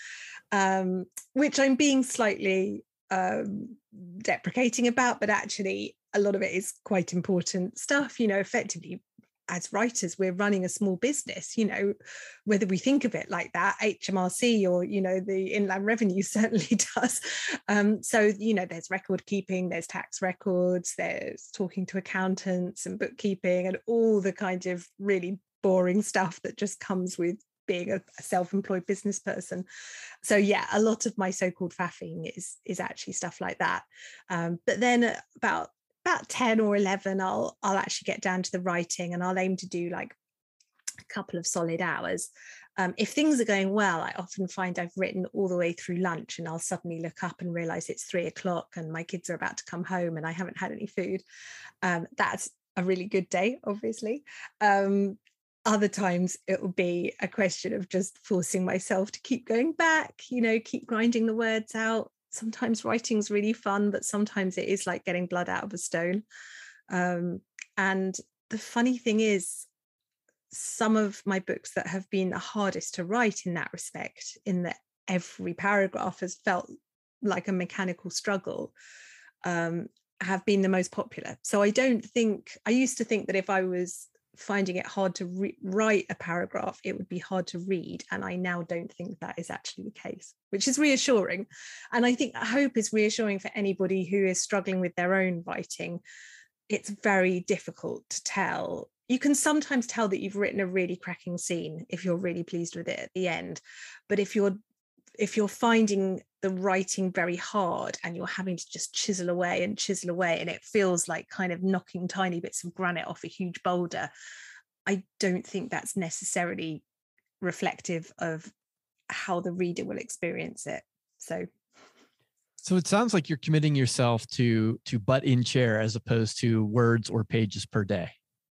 um, which I'm being slightly um, deprecating about, but actually a lot of it is quite important stuff. You know, effectively, as writers, we're running a small business, you know, whether we think of it like that, H M R C or, you know, the Inland Revenue certainly does. Um, so, you know, there's record keeping, there's tax records, there's talking to accountants and bookkeeping and all the kind of really boring stuff that just comes with being a, a self-employed business person. So yeah, a lot of my so-called faffing is, is actually stuff like that. Um, but then about about ten or eleven, I'll I'll actually get down to the writing, and I'll aim to do like a couple of solid hours. Um, if things are going well, I often find I've written all the way through lunch, and I'll suddenly look up and realize it's three o'clock and my kids are about to come home and I haven't had any food. Um, that's a really good day, obviously. Um, other times it will be a question of just forcing myself to keep going back, you know, keep grinding the words out. Sometimes writing's really fun, but sometimes it is like getting blood out of a stone. Um, and the funny thing is, some of my books that have been the hardest to write in that respect, in that every paragraph has felt like a mechanical struggle, um, have been the most popular. So I don't think, I used to think that if I was finding it hard to re- write a paragraph, it would be hard to read. And I now don't think that is actually the case, which is reassuring. And I think hope is reassuring for anybody who is struggling with their own writing. It's very difficult to tell. You can sometimes tell that you've written a really cracking scene if you're really pleased with it at the end. But if you're if you're finding the writing very hard and you're having to just chisel away and chisel away, and it feels like kind of knocking tiny bits of granite off a huge boulder, I don't think that's necessarily reflective of how the reader will experience it. So so it sounds like you're committing yourself to to butt in chair as opposed to words or pages per day.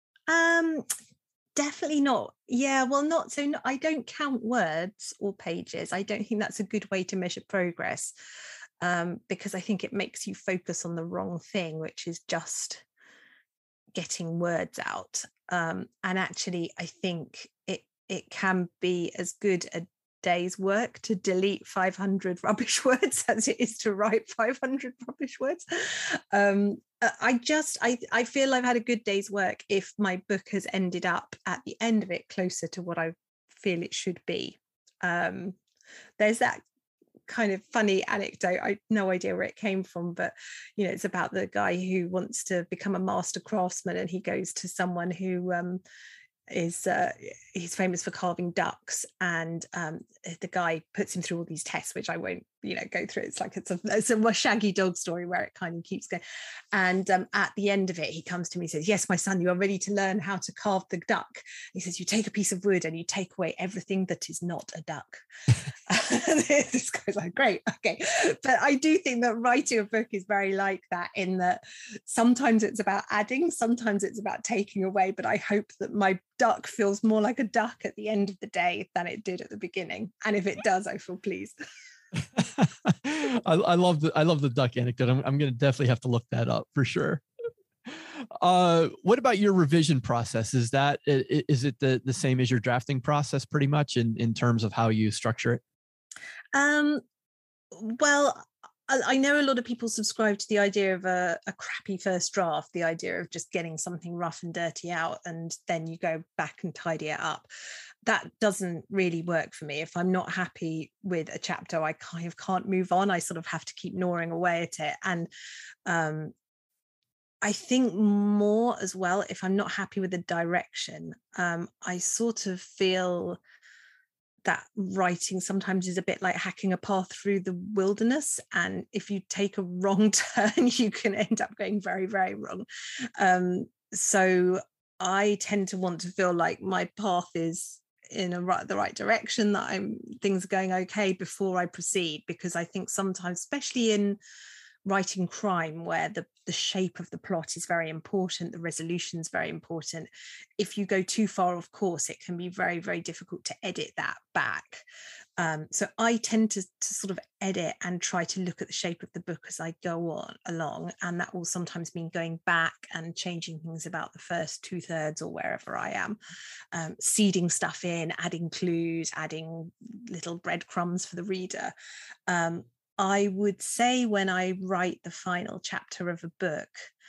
Um, definitely not. Yeah, well, not so. No, I don't count words or pages. I don't think that's a good way to measure progress, um, because I think it makes you focus on the wrong thing, which is just getting words out. Um, and actually, I think it it can be as good a day's work to delete five hundred rubbish words as it is to write five hundred rubbish words. Um, I just, I, I feel I've had a good day's work if my book has ended up at the end of it closer to what I feel it should be. Um, there's that kind of funny anecdote. I have no idea where it came from, but you know, it's about the guy who wants to become a master craftsman, and he goes to someone who um, is uh, he's famous for carving ducks, and um, the guy puts him through all these tests, which I won't you know go through. It's like it's a, it's a Shaggy Dog story where it kind of keeps going, and um, at the end of it he comes to me and says, "Yes, my son, you are ready to learn how to carve the duck." He says, "You take a piece of wood and you take away everything that is not a duck." This guy's like, great, okay. But I do think that writing a book is very like that, in that sometimes it's about adding, sometimes it's about taking away, but I hope that my duck feels more like a duck at the end of the day than it did at the beginning, and if it does, I feel pleased. I, I love the I love the duck anecdote. I'm, I'm going to definitely have to look that up for sure. Uh, what about your revision process? Is that is it the the same as your drafting process, pretty much, in in terms of how you structure it? Um, well, I, I know a lot of people subscribe to the idea of a, a crappy first draft, the idea of just getting something rough and dirty out, and then you go back and tidy it up. That doesn't really work for me. If I'm not happy with a chapter, I kind of can't move on. I sort of have to keep gnawing away at it. And um, I think more as well, if I'm not happy with the direction, um, I sort of feel that writing sometimes is a bit like hacking a path through the wilderness. And if you take a wrong turn, you can end up going very, very wrong. Um, so I tend to want to feel like my path is in a right, the right direction, that I'm things are going okay before I proceed, because I think sometimes, especially in writing crime, where the, the shape of the plot is very important, the resolution is very important. If you go too far off course, it can be very, very difficult to edit that back. Um, so I tend to, to sort of edit and try to look at the shape of the book as I go on along. And that will sometimes mean going back and changing things about the first two thirds or wherever I am, um, seeding stuff in, adding clues, adding little breadcrumbs for the reader. Um, I would say when I write the final chapter of a book,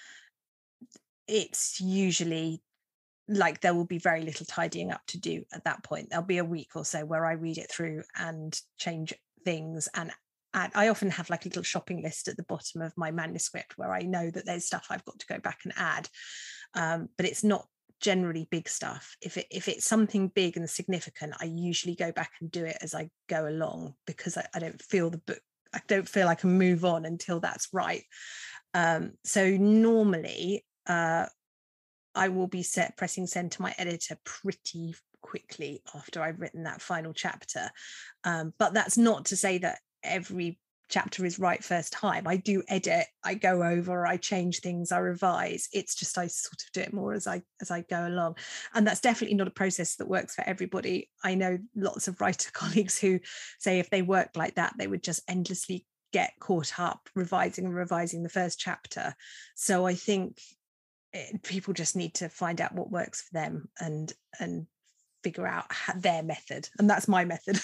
it's usually like there will be very little tidying up to do at that point. There'll be a week or so where I read it through and change things, and add, I often have like a little shopping list at the bottom of my manuscript where I know that there's stuff I've got to go back and add, um, but it's not generally big stuff. If it if it's something big and significant, I usually go back and do it as I go along, because I, I don't feel the book I don't feel I can move on until that's right. Um, so normally uh, I will be set pressing send to my editor pretty quickly after I've written that final chapter. Um, but that's not to say that every chapter is right first time. I do edit, I go over, I change things, I revise. It's just I sort of do it more as I as I go along. And that's definitely not a process that works for everybody. I know lots of writer colleagues who say if they worked like that, they would just endlessly get caught up revising and revising the first chapter. So I think it, people just need to find out what works for them and and figure out how, their method. And that's my method.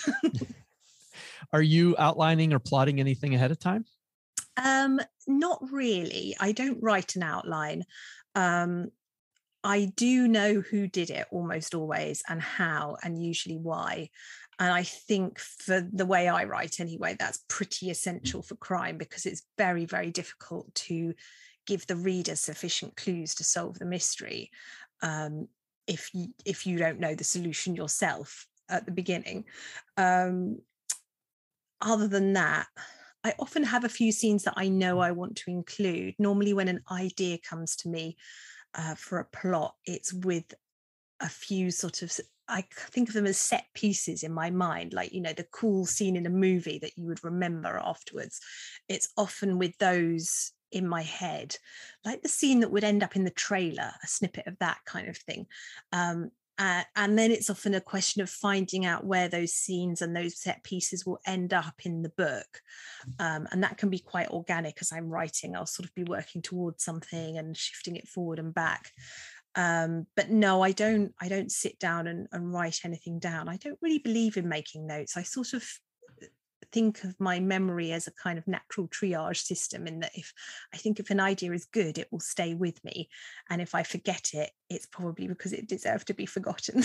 Are you outlining or plotting anything ahead of time? Um, not really. I don't write an outline. Um, I do know who did it almost always, and how, and usually why. And I think for the way I write anyway, that's pretty essential for crime, because it's very, very difficult to give the reader sufficient clues to solve the mystery um, if you, if you don't know the solution yourself at the beginning. Um, other than that, I often have a few scenes that I know I want to include. Normally when an idea comes to me uh, for a plot, it's with a few sort of, I think of them as set pieces in my mind, like, you know, the cool scene in a movie that you would remember afterwards. It's often with those in my head, like the scene that would end up in the trailer, a snippet of that kind of thing. Um, uh, and then it's often a question of finding out where those scenes and those set pieces will end up in the book. Um, and that can be quite organic as I'm writing. I'll sort of be working towards something and shifting it forward and back. Um, but no, I don't, I don't sit down and, and write anything down. I don't really believe in making notes. I sort of think of my memory as a kind of natural triage system, in that if I think if an idea is good, it will stay with me. And if I forget it, it's probably because it deserved to be forgotten.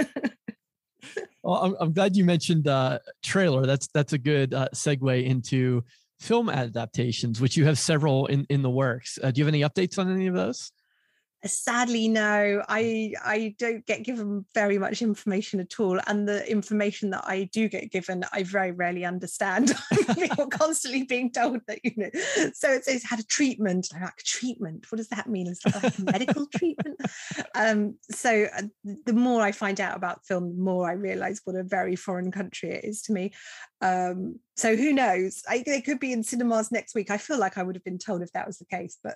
Well, I'm, I'm glad you mentioned uh, trailer. That's that's a good uh, segue into film adaptations, which you have several in, in the works. Uh, do you have any updates on any of those? Sadly, no, I I don't get given very much information at all. And the information that I do get given, I very rarely understand. I'm constantly being told that, you know, so it says had a treatment. I'm like, treatment? What does that mean? Is that like a medical treatment? Um, so uh, the more I find out about film, the more I realize what a very foreign country it is to me. Um, so who knows? I, they could be in cinemas next week. I feel like I would have been told if that was the case, but...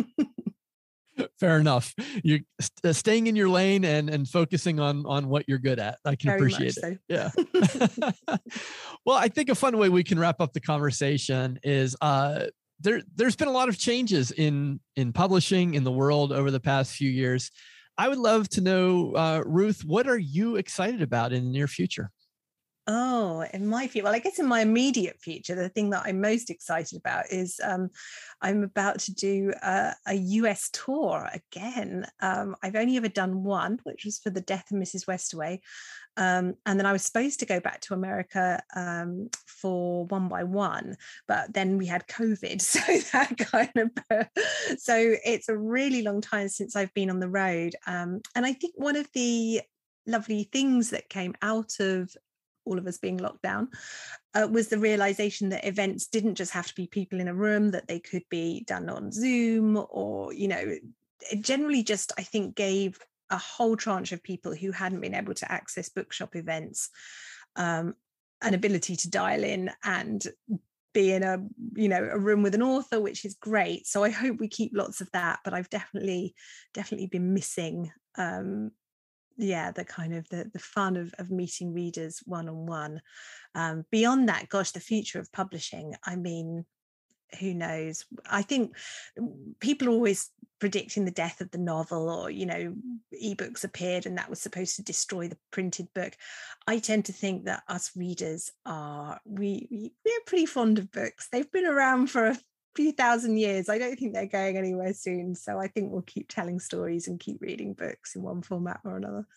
Fair enough. You're st- staying in your lane and and focusing on on what you're good at. I can Very appreciate much it. so. Yeah. Well, I think a fun way we can wrap up the conversation is uh, there. There's been a lot of changes in in publishing in the world over the past few years. I would love to know, uh, Ruth, what are you excited about in the near future? Oh, in my future, well, I guess in my immediate future, the thing that I'm most excited about is um, I'm about to do a, a U S tour again. Um, I've only ever done one, which was for The Death of Missus Westaway. Um, and then I was supposed to go back to America um, for One by One, but then we had COVID. So that kind of, so it's a really long time since I've been on the road. Um, and I think one of the lovely things that came out of all of us being locked down, uh, was the realization that events didn't just have to be people in a room, that they could be done on Zoom, or, you know, it generally just, I think, gave a whole tranche of people who hadn't been able to access bookshop events um, an ability to dial in and be in a, you know, a room with an author, which is great. So I hope we keep lots of that, but I've definitely, definitely been missing um, yeah, the kind of the, the fun of, of meeting readers one-on-one. Um, beyond that, gosh, the future of publishing, I mean, who knows? I think people are always predicting the death of the novel, or, you know, ebooks appeared and that was supposed to destroy the printed book. I tend to think that us readers are, we, we we're pretty fond of books. They've been around for a few thousand years. I don't think they're going anywhere soon. So I think we'll keep telling stories and keep reading books in one format or another.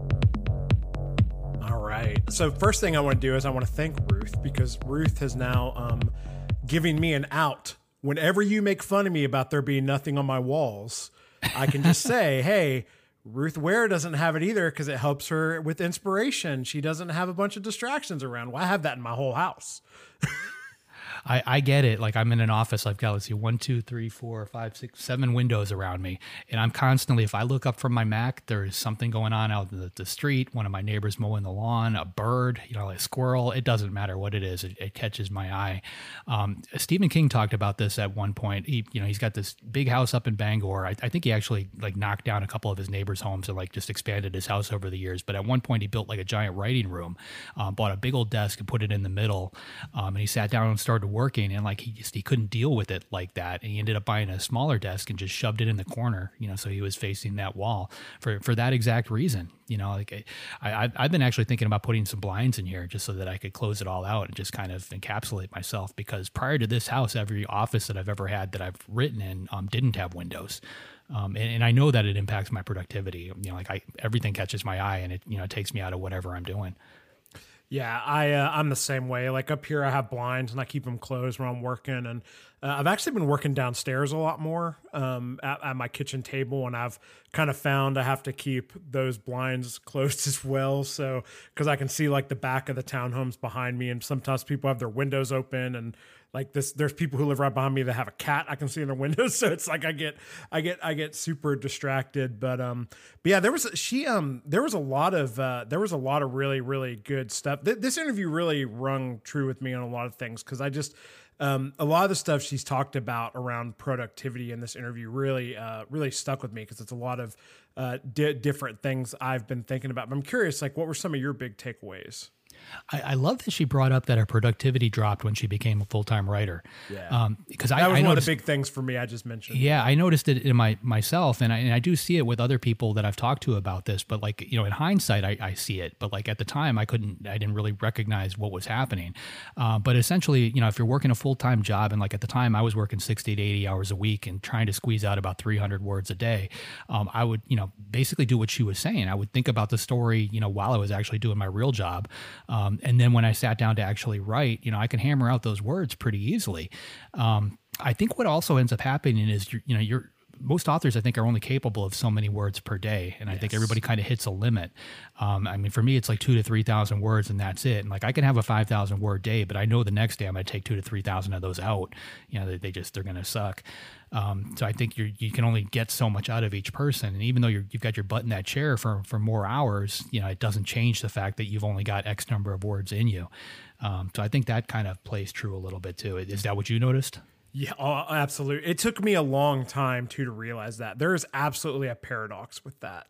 All right. So first thing I want to do is I want to thank Ruth, because Ruth has now um, giving me an out. Whenever you make fun of me about there being nothing on my walls, I can just say, hey, Ruth Ware doesn't have it either, because it helps her with inspiration. She doesn't have a bunch of distractions around. Well, I have that in my whole house. I, I get it. Like, I'm in an office. I've got, let's see, one, two, three, four, five, six, seven windows around me. And I'm constantly, if I look up from my Mac, there is something going on out in the, the street. One of my neighbors mowing the lawn, a bird, you know, a squirrel. It doesn't matter what it is. It, it catches my eye. Um, Stephen King talked about this at one point. He, you know, he's got this big house up in Bangor. I, I think he actually like knocked down a couple of his neighbors' homes and like just expanded his house over the years. But at one point he built like a giant writing room, um, bought a big old desk and put it in the middle. Um, and he sat down and started working, and like he just he couldn't deal with it like that, and he ended up buying a smaller desk and just shoved it in the corner, you know, so he was facing that wall for for that exact reason. You know, like I, I I've been actually thinking about putting some blinds in here just so that I could close it all out and just kind of encapsulate myself, because prior to this house, every office that I've ever had that I've written in um, didn't have windows. Um, and, and I know that it impacts my productivity. You know, like I everything catches my eye, and it, you know, it takes me out of whatever I'm doing. Yeah, I, uh, I'm the same way. Like up here, I have blinds and I keep them closed when I'm working. And uh, I've actually been working downstairs a lot more um, at, at my kitchen table. And I've kind of found I have to keep those blinds closed as well. So, because I can see like the back of the townhomes behind me. And sometimes people have their windows open, and like this, there's people who live right behind me that have a cat I can see in their windows. So it's like I get, I get, I get super distracted. But um, but yeah, there was she um, there was a lot of uh, there was a lot of really really good stuff. Th- this interview really rung true with me on a lot of things, because I just um, a lot of the stuff she's talked about around productivity in this interview really uh, really stuck with me, because it's a lot of uh, di- different things I've been thinking about. But I'm curious, like, what were some of your big takeaways? I, I love that she brought up that her productivity dropped when she became a full-time writer. Yeah. Um, because that I, was I one noticed, of the big things for me. I just mentioned. Yeah, I noticed it in my myself, and I, and I do see it with other people that I've talked to about this. But like, you know, in hindsight, I, I see it. But like at the time, I couldn't, I didn't really recognize what was happening. Uh, but essentially, you know, if you're working a full-time job, and like at the time, I was working sixty to eighty hours a week and trying to squeeze out about three hundred words a day, um, I would, you know, basically do what she was saying. I would think about the story, you know, while I was actually doing my real job, um, and then when I sat down to actually write, you know, I can hammer out those words pretty easily. Um, I think what also ends up happening is, you're, you know, you're, most authors, I think, are only capable of so many words per day. And I yes. think everybody kind of hits a limit. Um, I mean, for me, it's like two to three thousand words, and that's it. And like, I can have a five thousand word day, but I know the next day I'm going to take two to three thousand of those out. You know, they, they just, they're going to suck. Um, so I think you you can only get so much out of each person. And even though you're, you've got your butt in that chair for, for more hours, you know, it doesn't change the fact that you've only got X number of words in you. Um, so I think that kind of plays true a little bit too. Is that what you noticed? Yeah, oh, absolutely. It took me a long time too to realize that there is absolutely a paradox with that.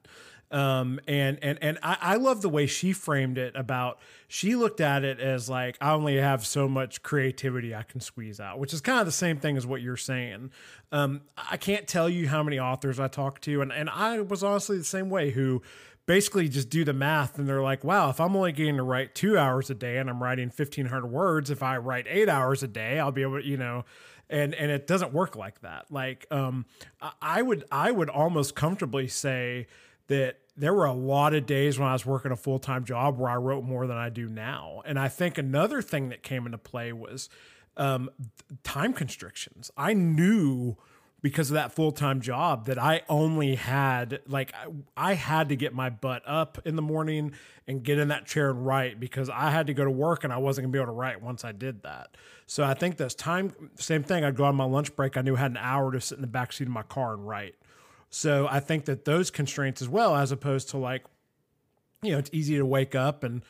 Um, and, and, and I, I love the way she framed it about, she looked at it as like, I only have so much creativity I can squeeze out, which is kind of the same thing as what you're saying. Um, I can't tell you how many authors I talked to, and, and I was honestly the same way, who basically just do the math, and they're like, wow, if I'm only getting to write two hours a day and I'm writing fifteen hundred words, if I write eight hours a day, I'll be able to, you know, and, and it doesn't work like that. Like, um, I would, I would almost comfortably say that there were a lot of days when I was working a full-time job where I wrote more than I do now. And I think another thing that came into play was um, time constrictions. I knew, because of that full-time job, that I only had, like, I had to get my butt up in the morning and get in that chair and write, because I had to go to work and I wasn't gonna be able to write once I did that. So I think this time, same thing, I'd go on my lunch break, I knew I had an hour to sit in the backseat of my car and write. So I think that those constraints as well, as opposed to like, you know, it's easy to wake up and,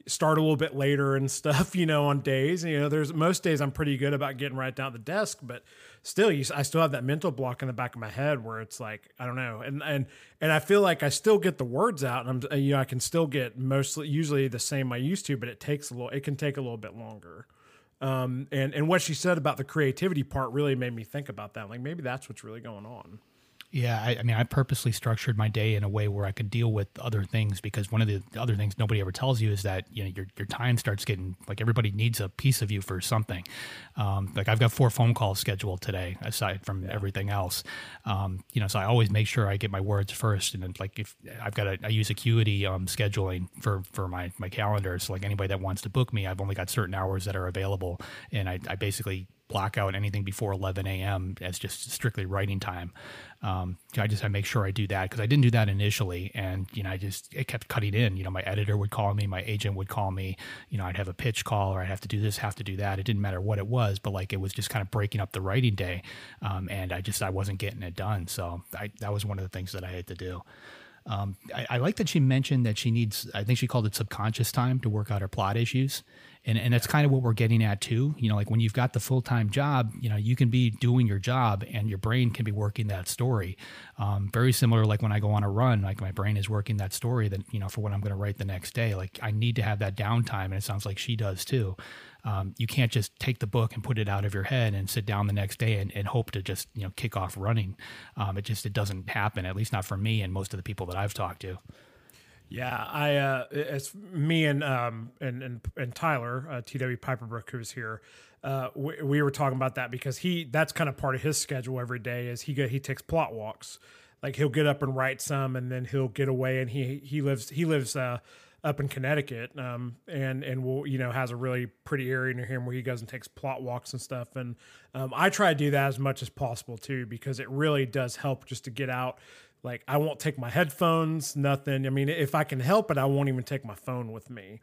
start a little bit later and stuff, you know, on days. You know, there's most days I'm pretty good about getting right down at the desk, but still, you, I still have that mental block in the back of my head where it's like, I don't know. And, and, and I feel like I still get the words out, and I'm, you know, I can still get mostly, usually the same I used to, but it takes a little, it can take a little bit longer. Um, and, and what she said about the creativity part really made me think about that. Like, maybe that's what's really going on. Yeah, I, I mean, I purposely structured my day in a way where I could deal with other things, because one of the other things nobody ever tells you is that, you know, your your time starts getting, like, everybody needs a piece of you for something. Um, like, I've got four phone calls scheduled today, aside from yeah. everything else. Um, you know, so I always make sure I get my words first, and then, like, if I've got a, I use Acuity um, scheduling for for my my calendar. So, like, anybody that wants to book me, I've only got certain hours that are available, and I, I basically block out anything before eleven a.m. as just strictly writing time. Um, I just I make sure I do that, because I didn't do that initially, and you know I just it kept cutting in. You know, my editor would call me, my agent would call me. You know, I'd have a pitch call, or I'd have to do this, have to do that. It didn't matter what it was, but like it was just kind of breaking up the writing day, um, and I just I wasn't getting it done. So I, that was one of the things that I had to do. Um, I, I like that she mentioned that she needs, I think she called it subconscious time to work out her plot issues. And and that's kind of what we're getting at too. You know, like when you've got the full-time job, you know, you can be doing your job and your brain can be working that story. Um, very similar, like when I go on a run, like my brain is working that story that, you know, for what I'm going to write the next day. Like I need to have that downtime, and it sounds like she does too. Um, you can't just take the book and put it out of your head and sit down the next day and, and hope to just, you know, kick off running. Um, it just, it doesn't happen, at least not for me and most of the people that I've talked to. Yeah, I uh, it's me and um and and, and Tyler uh, T W Piperbrook, who's here. Uh, we, we were talking about that because he that's kind of part of his schedule every day. Is he go, he takes plot walks, like he'll get up and write some, and then he'll get away. And he he lives he lives uh, up in Connecticut, um and and will you know has a really pretty area near him where he goes and takes plot walks and stuff. And um, I try to do that as much as possible too, because it really does help just to get out. Like I won't take my headphones, nothing. I mean, if I can help it, I won't even take my phone with me.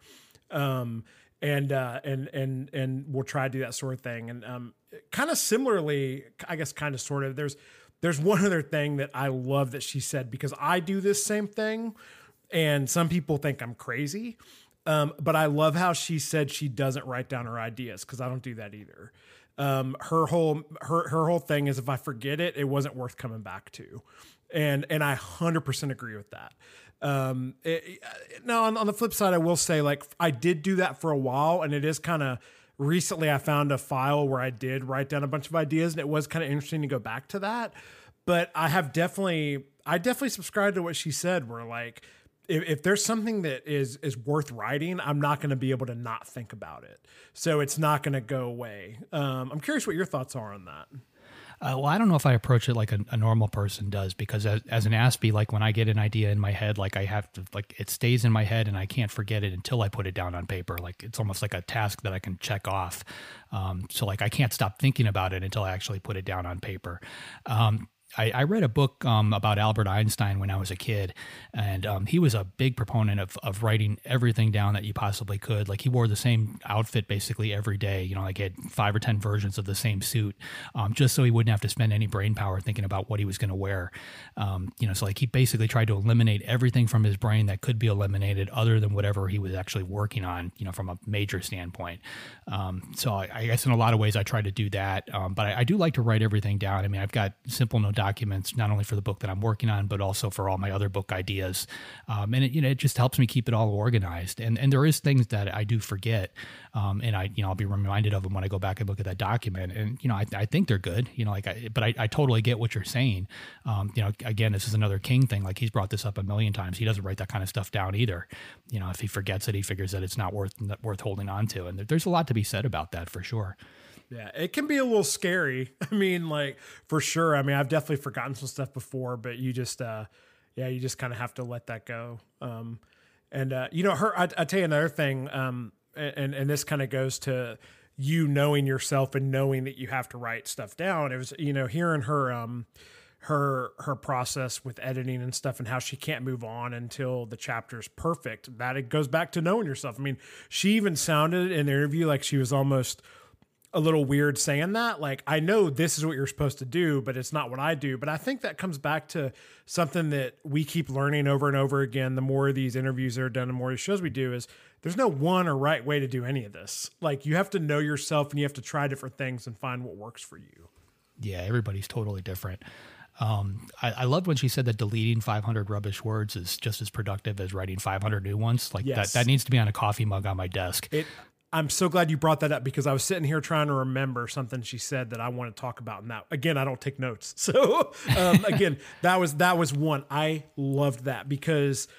Um, and, uh, and, and, and we'll try to do that sort of thing. And, um, kind of similarly, I guess, kind of, sort of, there's, there's one other thing that I love that she said, because I do this same thing and some people think I'm crazy. Um, but I love how she said she doesn't write down her ideas, 'cause I don't do that either. Um, her whole, her, her whole thing is if I forget it, it wasn't worth coming back to. And and I one hundred percent agree with that. Um, it, now, on, on the flip side, I will say, like, I did do that for a while, and it is kind of recently I found a file where I did write down a bunch of ideas, and it was kind of interesting to go back to that. But I have definitely, I definitely subscribe to what she said, where, like, if, if there's something that is is worth writing, I'm not going to be able to not think about it. So it's not going to go away. Um, I'm curious what your thoughts are on that. Uh, well, I don't know if I approach it like a, a normal person does, because as, as an Aspie, like when I get an idea in my head, like I have to, like it stays in my head and I can't forget it until I put it down on paper. Like it's almost like a task that I can check off. Um, so like I can't stop thinking about it until I actually put it down on paper. Um, I, I read a book um, about Albert Einstein when I was a kid, and um, he was a big proponent of of writing everything down that you possibly could. Like he wore the same outfit basically every day, you know, like he had five or ten versions of the same suit, um, just so he wouldn't have to spend any brain power thinking about what he was going to wear. Um, you know, so like he basically tried to eliminate everything from his brain that could be eliminated other than whatever he was actually working on, you know, from a major standpoint. Um, so I, I guess in a lot of ways I try to do that, um, but I, I do like to write everything down. I mean, I've got simple notes documents, not only for the book that I'm working on, but also for all my other book ideas. Um, and it, you know, it just helps me keep it all organized. And and there is things that I do forget. Um, and I, you know, I'll be reminded of them when I go back and look at that document. And, you know, I, I think they're good, you know, like, I, but I, I totally get what you're saying. Um, you know, again, this is another King thing. Like he's brought this up a million times. He doesn't write that kind of stuff down either. You know, if he forgets it, he figures that it's not worth, not worth holding on to. And there, there's a lot to be said about that for sure. Yeah, it can be a little scary. I mean, like, for sure. I mean, I've definitely forgotten some stuff before, but you just, uh, yeah, you just kind of have to let that go. Um, and, uh, you know, her, I, I'll tell you another thing, um, and, and this kind of goes to you knowing yourself and knowing that you have to write stuff down. It was, you know, hearing her, um, her, her process with editing and stuff and how she can't move on until the chapter's perfect, that it goes back to knowing yourself. I mean, she even sounded in the interview like she was almost a little weird saying that. Like, I know this is what you're supposed to do, but it's not what I do. But I think that comes back to something that we keep learning over and over again. The more of these interviews are done, the more of these shows we do, is there's no one or right way to do any of this. Like, you have to know yourself and you have to try different things and find what works for you. Yeah, everybody's totally different. Um, I, I loved when she said that deleting five hundred rubbish words is just as productive as writing five hundred new ones. Like Yes. that, that needs to be on a coffee mug on my desk. It, I'm so glad you brought that up, because I was sitting here trying to remember something she said that I want to talk about. And that, again, I don't take notes. So um, again, that was, that was one. I loved that, because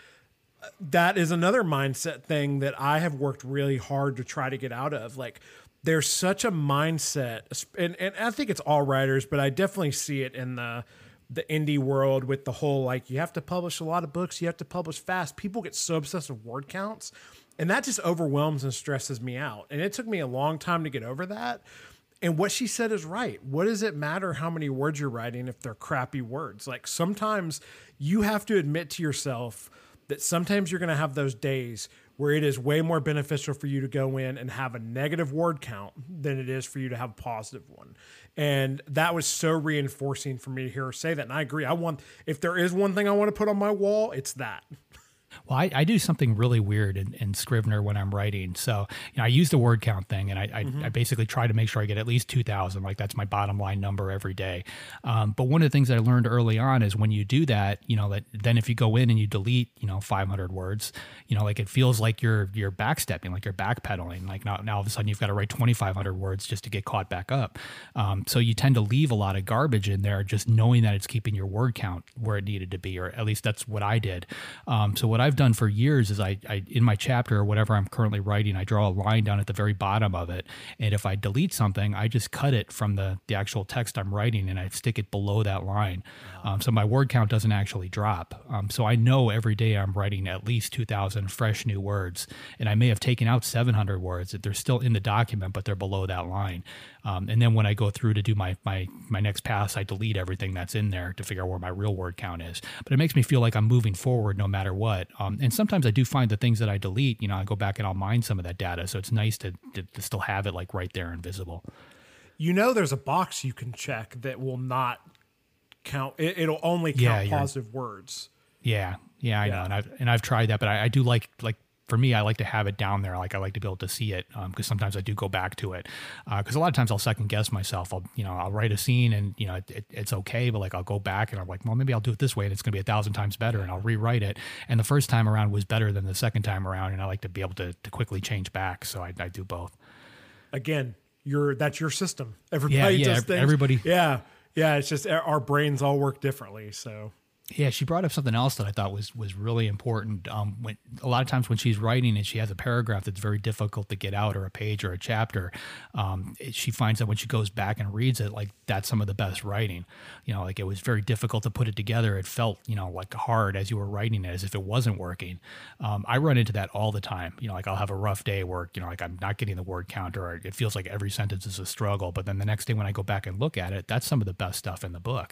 that is another mindset thing that I have worked really hard to try to get out of. Like, there's such a mindset, and, and I think it's all writers, but I definitely see it in the, the indie world with the whole, like, you have to publish a lot of books, you have to publish fast. People get so obsessed with word counts, and that just overwhelms and stresses me out. And it took me a long time to get over that. And what she said is right. What does it matter how many words you're writing if they're crappy words? Like, sometimes you have to admit to yourself that sometimes you're going to have those days where it is way more beneficial for you to go in and have a negative word count than it is for you to have a positive one. And that was so reinforcing for me to hear her say that. And I agree. I want, if there is one thing I want to put on my wall, it's that. Well, I, I do something really weird in, in Scrivener when I'm writing. So, you know, I use the word count thing, and I, I, mm-hmm. I basically try to make sure I get at least two thousand. Like, that's my bottom line number every day. Um, but one of the things that I learned early on is when you do that, you know, that then if you go in and you delete, you know, five hundred words, you know, like, it feels like you're you're backstepping, like you're backpedaling. Like, now, now all of a sudden you've got to write twenty-five hundred words just to get caught back up. Um, so you tend to leave a lot of garbage in there, just knowing that it's keeping your word count where it needed to be, or at least that's what I did. Um, so what I've done for years is I, I, in my chapter or whatever I'm currently writing, I draw a line down at the very bottom of it. And if I delete something, I just cut it from the, the actual text I'm writing and I stick it below that line. Um, so my word count doesn't actually drop. Um, so I know every day I'm writing at least two thousand fresh new words. And I may have taken out seven hundred words that they're still in the document, but they're below that line. Um, and then when I go through to do my, my, my next pass, I delete everything that's in there to figure out where my real word count is. But it makes me feel like I'm moving forward no matter what. Um, and sometimes I do find the things that I delete, you know, I go back and I'll mine some of that data. So it's nice to, to, to still have it like right there and visible. You know, there's a box you can check that will not count. It, it'll only count Yeah, positive words. Yeah. Yeah, I Yeah. know. And I've, and I've tried that, but I, I do like, like, for me, I like to have it down there. Like, I like to be able to see it because um, sometimes I do go back to it. Because uh, a lot of times I'll second guess myself. I'll, you know, I'll write a scene and, you know, it, it, it's okay, but like I'll go back and I'm like, well, maybe I'll do it this way and it's going to be a thousand times better, and I'll rewrite it. And the first time around was better than the second time around, and I like to be able to, to quickly change back. So I, I do both. Again, you're that's your system. Everybody Yeah, yeah, does ev- things. everybody- Yeah, yeah. It's just our our brains all work differently. So. Yeah, she brought up something else that I thought was was really important. Um, when a lot of times when she's writing and she has a paragraph that's very difficult to get out, or a page or a chapter, um, it, she finds that when she goes back and reads it, like that's some of the best writing. You know, like it was very difficult to put it together. It felt, you know, like hard as you were writing it, as if it wasn't working. Um, I run into that all the time. You know, like I'll have a rough day where, you know, like I'm not getting the word count, or it feels like every sentence is a struggle. But then the next day when I go back and look at it, that's some of the best stuff in the book.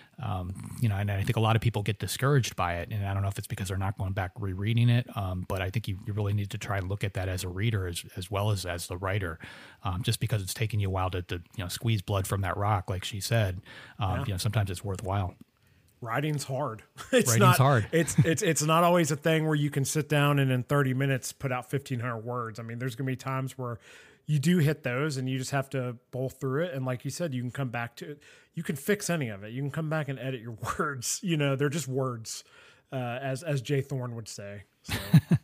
Um, you know, and I think a lot of people get discouraged by it, and I don't know if it's because they're not going back rereading it. Um, but I think you, you really need to try and look at that as a reader as, as well as as the writer. Um, just because it's taking you a while to, to, you know, squeeze blood from that rock, like she said, um, Yeah. you know, sometimes it's worthwhile. Writing's hard. It's Writing's not hard. It's it's it's not always a thing where you can sit down and in thirty minutes put out fifteen hundred words. I mean, there's going to be times where you do hit those and you just have to bowl through it. And like you said, you can come back to it. You can fix any of it. You can come back and edit your words. You know, they're just words, uh, as as Jay Thorne would say. So.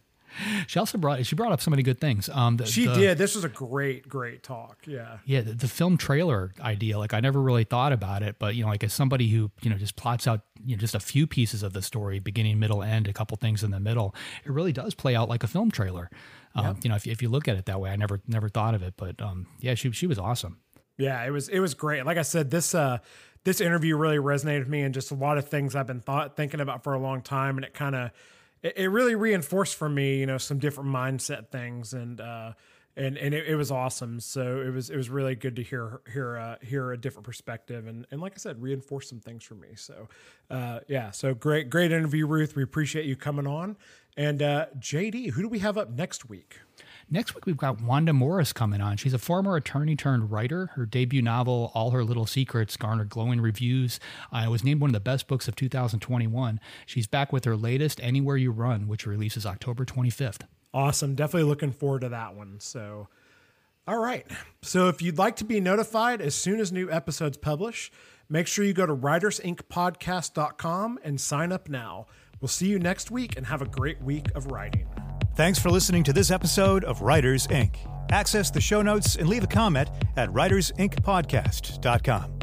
She also brought she brought up so many good things. Um, the, She the, did. This was a great, great talk. Yeah. Yeah, the, the film trailer idea, like I never really thought about it, but you know, like as somebody who, you know, just plots out, you know, just a few pieces of the story, beginning, middle, end, a couple things in the middle, it really does play out like a film trailer. Um, Yep. You know, if, if you look at it that way, I never never thought of it, but um, yeah, she she was awesome. Yeah, it was it was great. Like I said, this uh this interview really resonated with me, and just a lot of things I've been thought thinking about for a long time, and it kind of it, it really reinforced for me, you know, some different mindset things, and uh and and it, it was awesome. So it was it was really good to hear hear uh, hear a different perspective, and and like I said, reinforce some things for me. So uh yeah, so great great interview, Ruth. We appreciate you coming on. And uh J D, who do we have up next week? Next week, we've got Wanda Morris coming on. She's a former attorney turned writer. Her debut novel, All Her Little Secrets, garnered glowing reviews. Uh, it was named one of the best books of two thousand twenty-one. She's back with her latest, Anywhere You Run, which releases October twenty-fifth. Awesome. Definitely looking forward to that one. So, all right. So if you'd like to be notified as soon as new episodes publish, make sure you go to writers inc podcast dot com and sign up now. We'll see you next week and have a great week of writing. Thanks for listening to this episode of Writers Incorporated. Access the show notes and leave a comment at writers inc podcast dot com.